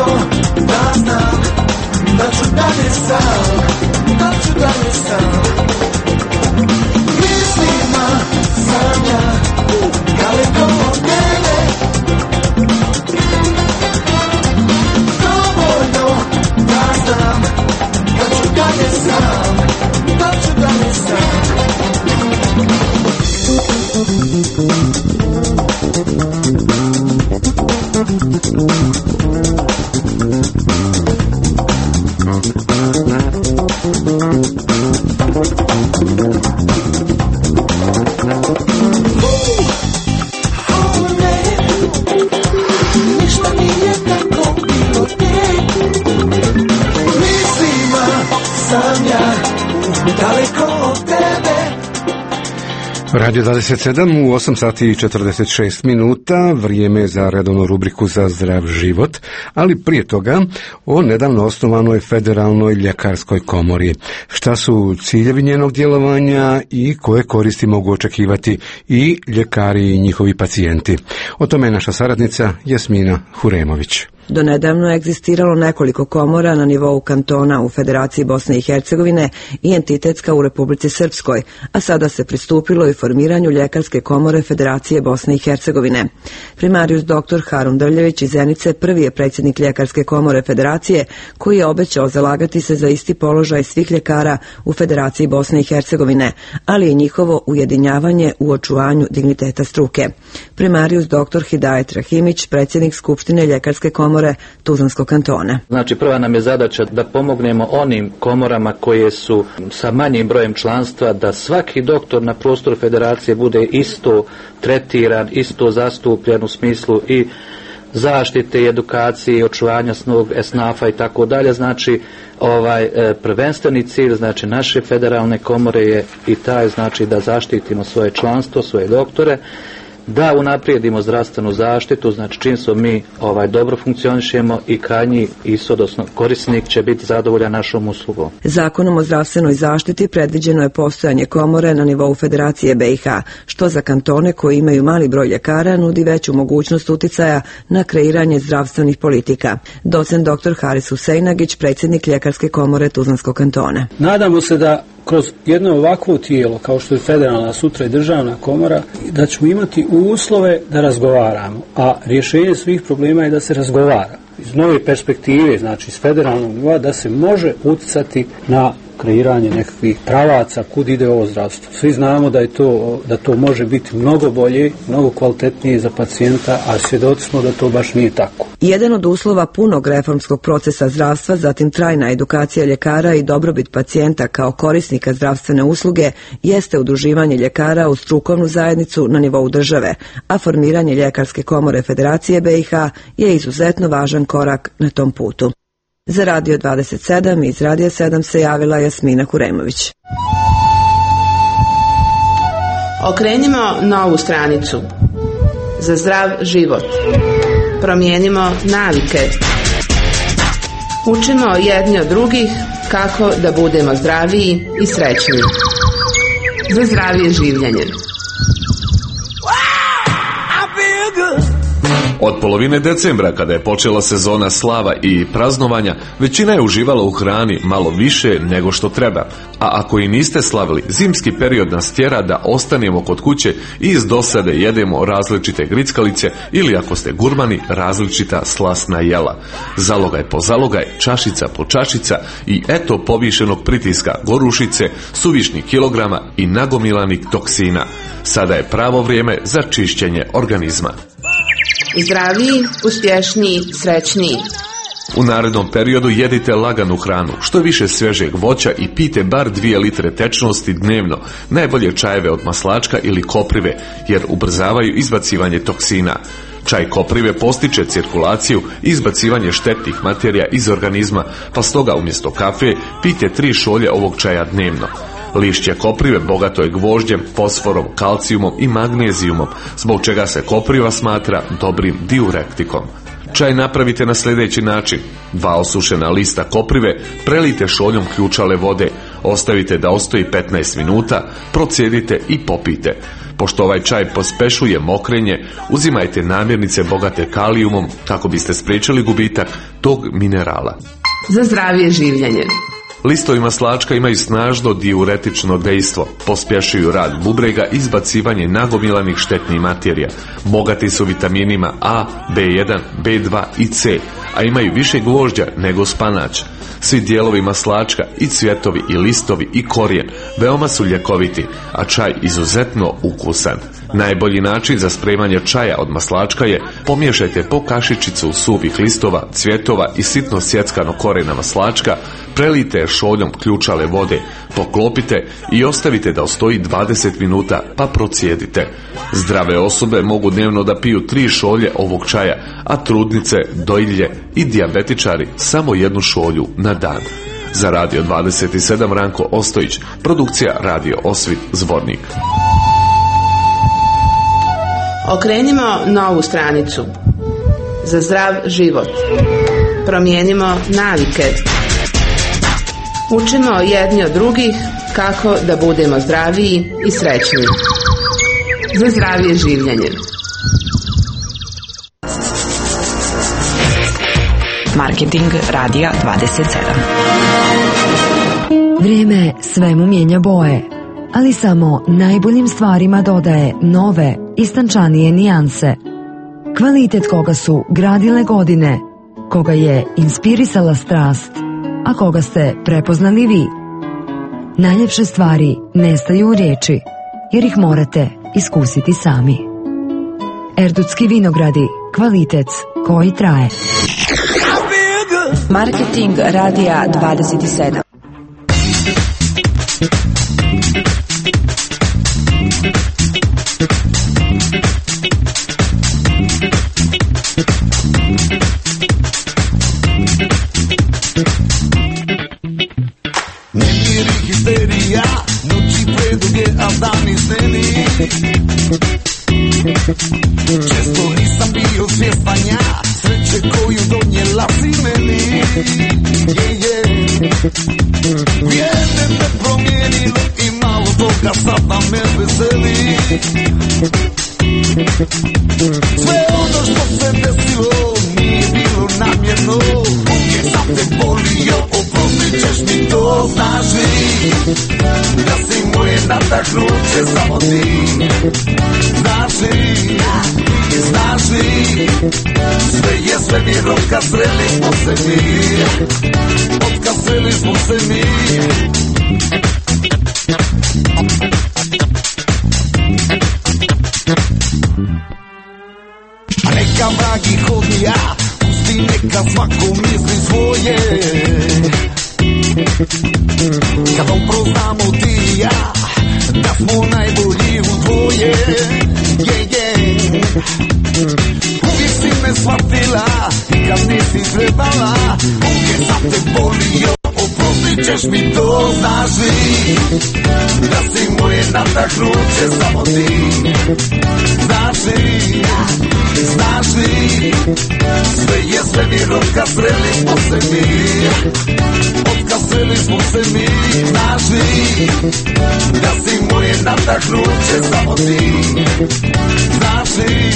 Radio 27 u 8 sati i 46 minuta, vrijeme za redovnu rubriku za zdrav život, ali prije toga o nedavno osnovanoj Federalnoj ljekarskoj komori. Šta su ciljevi njenog djelovanja i koje koristi mogu očekivati i ljekari i njihovi pacijenti? O tome je naša saradnica Jasmina Huremović.
Donedavno je egzistiralo nekoliko komora na nivou kantona u Federaciji Bosne i Hercegovine i entitetska u Republici Srpskoj, a sada se pristupilo i formiranju ljekarske komore Federacije Bosne i Hercegovine. Primarius dr. Harun Drljević iz Zenice prvi je predsjednik ljekarske komore Federacije koji je obećao zalagati se za isti položaj svih ljekara u Federaciji Bosne i Hercegovine, ali i njihovo ujedinjavanje u očuvanju digniteta struke. Primarius dr. Hidajet Rahimić, predsjednik Skupštine ljekarske komore Tuzlanskog kantona.
Znači, prva nam je zadaća da pomognemo onim komorama koje su sa manjim brojem članstva, da svaki doktor na prostoru federacije bude isto tretiran, isto zastupljen u smislu i zaštite i edukacije i očuvanja snog esnafa i tako dalje. Znači, prvenstveni cilj, znači, naše federalne komore je i taj, znači, da zaštitimo svoje članstvo, svoje doktore, da unaprijedimo zdravstvenu zaštitu, znači čim smo mi dobro funkcionišemo i krajnji ishod, odnosno korisnik će biti zadovoljan našom uslugom.
Zakonom o zdravstvenoj zaštiti predviđeno je postojanje komore na nivou Federacije BiH, što za kantone koji imaju mali broj ljekara nudi veću mogućnost uticaja na kreiranje zdravstvenih politika. Docent dr. Haris Huseinagić, predsjednik ljekarske komore Tuzlanskog kantona.
Nadamo se da kroz jedno ovakvo tijelo, kao što je federalna, sutra i državna komora, da ćemo imati uslove da razgovaramo, a rješenje svih problema je da se razgovara. Iz nove perspektive, znači iz federalnog nivoa, da se može uticati na kreiranje nekakvih pravaca kud ide ovo zdravstvo. Svi znamo da to može biti mnogo bolje, mnogo kvalitetnije za pacijenta, a svjedoci smo da to baš nije tako.
Jedan od uslova punog reformskog procesa zdravstva, zatim trajna edukacija ljekara i dobrobit pacijenta kao korisnika zdravstvene usluge, jeste udruživanje ljekara u strukovnu zajednicu na nivou države, a formiranje ljekarske komore Federacije BiH je izuzetno važan korak na tom putu. Za Radio 27 iz Radija 7 se javila Jasmina Huremović.
Okrenimo novu stranicu. Za zdrav život. Promijenimo navike. Učimo jedni od drugih kako da budemo zdraviji i srećniji. Za zdravije življenje.
Od polovine decembra, kada je počela sezona slava i praznovanja, većina je uživala u hrani malo više nego što treba. A ako i niste slavili, zimski period nas tjera da ostanemo kod kuće i iz dosade jedemo različite grickalice ili, ako ste gurmani, različita slasna jela. Zalogaj po zalogaj, čašica po čašica i eto povišenog pritiska, gorušice, suvišnih kilograma i nagomilanih toksina. Sada je pravo vrijeme za čišćenje organizma.
Zdraviji, uspješniji, srećniji.
U narednom periodu jedite laganu hranu, što više svježeg voća i pijte bar 2 litre tečnosti dnevno, najbolje čajeve od maslačka ili koprive, jer ubrzavaju izbacivanje toksina. Čaj koprive postiče cirkulaciju i izbacivanje štetnih materija iz organizma, pa stoga umjesto kafe pijte 3 šolje ovog čaja dnevno. Lišće koprive bogato je gvožđem, fosforom, kalcijumom i magnezijumom, zbog čega se kopriva smatra dobrim diurektikom. Čaj napravite na sljedeći način. 2 osušena lista koprive prelijte šoljom ključale vode, ostavite da ostoji 15 minuta, procijedite i popijte. Pošto ovaj čaj pospešuje mokrenje, uzimajte namirnice bogate kalijumom kako biste spriječili gubitak tog minerala.
Za zdravije življenje.
Listovi maslačka imaju snažno diuretično dejstvo, pospješuju rad bubrega i izbacivanje nagomilanih štetnih materija. Bogati su vitaminima A, B1, B2 i C, a imaju više gvožđa nego spanać. Svi dijelovi maslačka, i cvjetovi, i listovi, i korijen veoma su ljekoviti, a čaj izuzetno ukusan. Najbolji način za spremanje čaja od maslačka je pomiješajte po kašičicu suvih listova, cvjetova i sitno sjeckanog korijena maslačka, prelijte šoljom ključale vode, poklopite i ostavite da ostoji 20 minuta pa procijedite. Zdrave osobe mogu dnevno da piju 3 šolje ovog čaja, a trudnice, dojilje i dijabetičari samo 1 šolju na dan. Za Radio 27 Ranko Ostojić, produkcija Radio Osvit, Zvornik.
Okrenimo novu stranicu. Za zdrav život. Promijenimo navike. Učimo jedni od drugih kako da budemo zdraviji i srećniji. Za zdravije življenje.
Marketing Radija 27.
Vrijeme svemu mijenja boje, ali samo najboljim stvarima dodaje nove, istančanije nijanse. Kvalitet koga su gradile godine, koga je inspirisala strast, a koga ste prepoznali vi. Najljepše stvari nestaju u riječi, jer ih morate iskusiti sami. Erdutski vinogradi, kvalitet koji traje.
Marketing Radija 27.
Nemiri, histerija, noći preduge, a dani sneni. Često nisam bio svjestan ja sreće koju donijela si meni. Vrijeme me promijenilo i malo toga sada me veseli. Sve ono što se desilo nije bilo namjerno. Uvijek sam te volio, oprostit ćeš mi to, znaš li da si moje nadahnuće samo ti. Znaš li, sve je svemir od kad sreli smo se mi. Od kad sreli smo se mi. A neka vragi hodnija, pusti neka svako misli svoje. Kad upoznamo ti i ja, da smo najbolji u dvoje. Uvijek si me shvatila i kad nisi trebala. Uvijek sam te volio, oprostit ćeš mi to, znaš li da si moje nadahnuće samo ti. Znaš li, sve je svemir od kad sreli smo se mi. Od kad sreli smo se mi. Znaš li da si moje nadahnuće samo ti. Znaš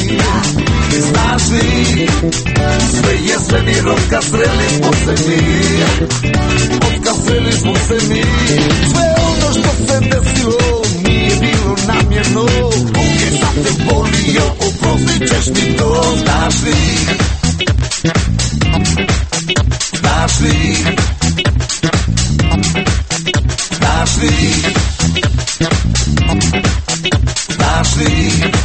li, sve je svemir od kad sreli smo se mi. Od kad sreli smo se mi. Sve ono što se desilo nije bilo namjerno. Uvijek sam te volio, oprostit ćeš mi to, znaš li. Znaš li, znaš li, znaš li.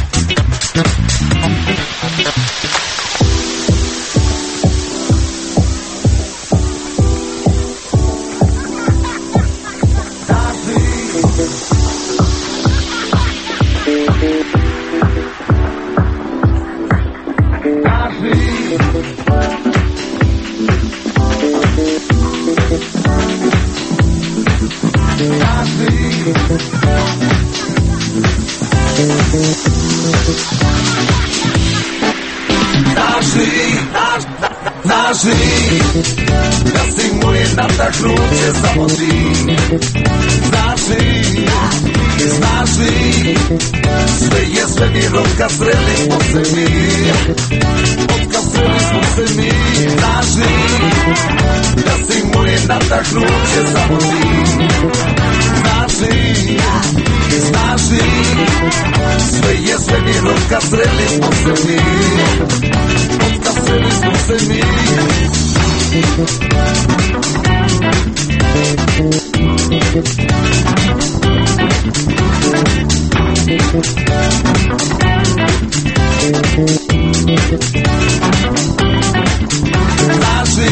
Znaš li da si moje nadahnuće samo ti. Znaš li, sve je svemir od kad sreli smo se mi. Od kad sreli smo se mi. Znaš li da si moje nadahnuće samo ti. Znaš li, sve je svemir od kad sreli smo se mi. Od kad sreli smo se mi. Znaš li,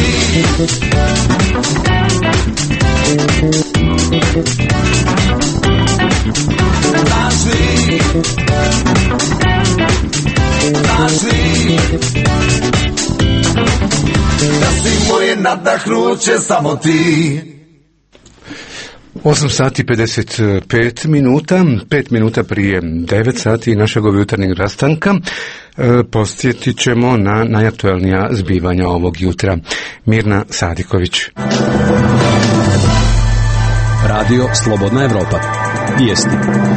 da si moje nadahnuće samo ti.
8 sati 55 minuta, 5 minuta prije 9 sati našeg jutarnjeg rastanka. Posjetit ćemo na najaktualnija zbivanja ovog jutra. Mirna Sadiković.
Radio Slobodna Evropa. Vijesti.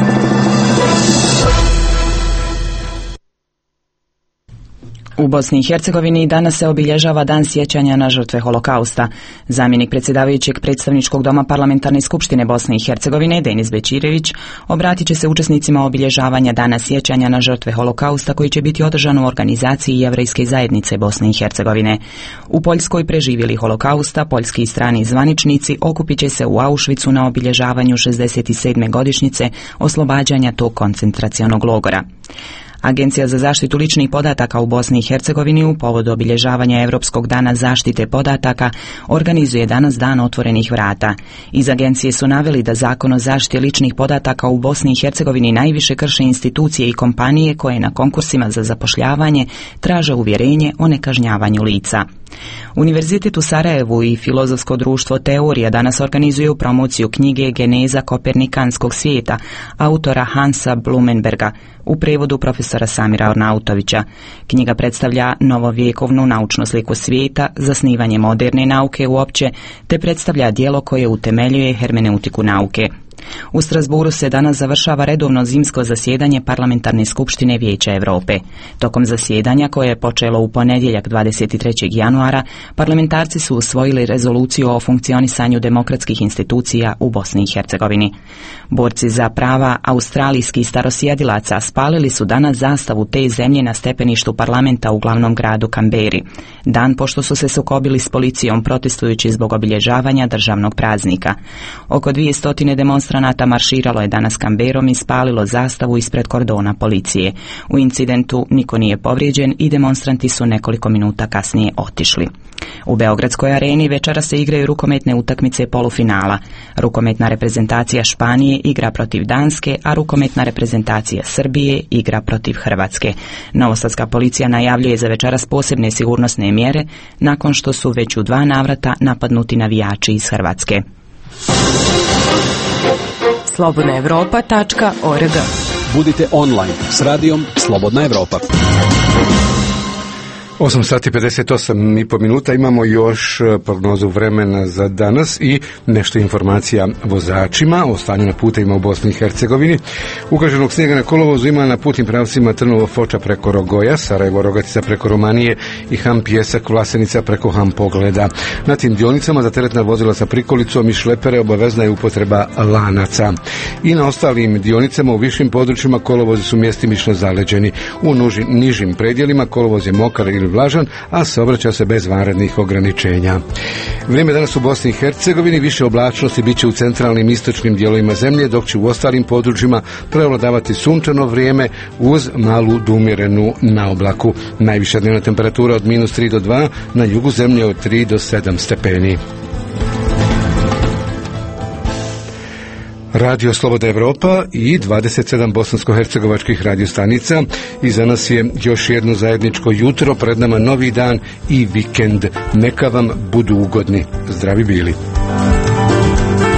U Bosni i Hercegovini danas se obilježava Dan sjećanja na žrtve holokausta. Zamjenik predsjedavajućeg predstavničkog doma Parlamentarne skupštine Bosne i Hercegovine, Denis Bećirević, obratit će se učesnicima obilježavanja Dana sjećanja na žrtve holokausta koji će biti održan u organizaciji Jevrejske zajednice Bosne i Hercegovine. U Poljskoj preživjeli holokausta, poljski i strani zvaničnici okupit će se u Auschwitzu na obilježavanju 67. godišnjice oslobađanja tog koncentracionog logora. Agencija za zaštitu ličnih podataka u Bosni i Hercegovini u povodu obilježavanja Europskog dana zaštite podataka organizuje danas Dan otvorenih vrata. Iz agencije su naveli da Zakon o zaštiti ličnih podataka u Bosni i Hercegovini najviše krše institucije i kompanije koje na konkursima za zapošljavanje traže uvjerenje o nekažnjavanju lica. Univerzitet u Sarajevu i Filozofsko društvo Teorija danas organizuju promociju knjige Geneza Kopernikanskog svijeta autora Hansa Blumenberga u prevodu profesora Samira Ornautovića. Knjiga predstavlja novovjekovnu naučnu sliku svijeta, zasnivanje moderne nauke uopće, te predstavlja djelo koje utemeljuje hermeneutiku nauke. U Strasburu se danas završava redovno zimsko zasjedanje Parlamentarne skupštine Vijeća Europe. Tokom zasjedanja, koje je počelo u ponedjeljak 23. januara, parlamentarci su usvojili rezoluciju o funkcionisanju demokratskih institucija u Bosni i Hercegovini. Borci za prava australijskih starosjedilaca spalili su danas zastavu te zemlje na stepeništu parlamenta u glavnom gradu Kamberi, dan pošto su se sukobili s policijom protestujući zbog obilježavanja državnog praznika. Oko 200 demonstranata marširalo je danas Kamberom i spalilo zastavu ispred kordona policije. U incidentu niko nije povrijeđen i demonstranti su nekoliko minuta kasnije otišli. U Beogradskoj areni večera se igraju rukometne utakmice polufinala. Rukometna reprezentacija Španije igra protiv Danske, a rukometna reprezentacija Srbije igra protiv Hrvatske. Novosadska policija najavljuje za večeras posebne sigurnosne mjere nakon što su već u 2 navrata napadnuti navijači iz Hrvatske.
slobodnaevropa.org.
Budite online s radijom Slobodna Evropa.
8 sati 58,5 minuta, imamo još prognozu vremena za danas i nešto informacija vozačima o stanju na putevima u Bosni i Hercegovini. Ugaženog snijega na kolovozu ima na putnim pravcima Trnovo-Foča preko Rogoja, Sarajevo-Rogatica preko Romanije i Ham-Pjesak-Vlasenica preko Ham-Pogleda. Na tim dionicama za teretna vozila sa prikolicom i šlepere obavezna je upotreba lanaca. I na ostalim dionicama u višim područjima kolovozi su mjestimično zaleđeni. U nižim predjelima kolovoz je mokar ili vlažan, a saobraća se bez vanrednih ograničenja. Vrijeme danas u Bosni i Hercegovini, više oblačnosti bit će u centralnim i istočnim dijelovima zemlje, dok će u ostalim područjima prevladavati sunčano vrijeme uz malu do umjerenu naoblaku. Najviša dnevna temperatura od -3 do 2, na jugu zemlje od 3 do 7 stepeni. Radio Slobodna Evropa i 27 bosansko-hercegovačkih radiostanica. Iza nas je još jedno zajedničko jutro, pred nama novi dan i vikend. Neka vam budu ugodni. Zdravi bili.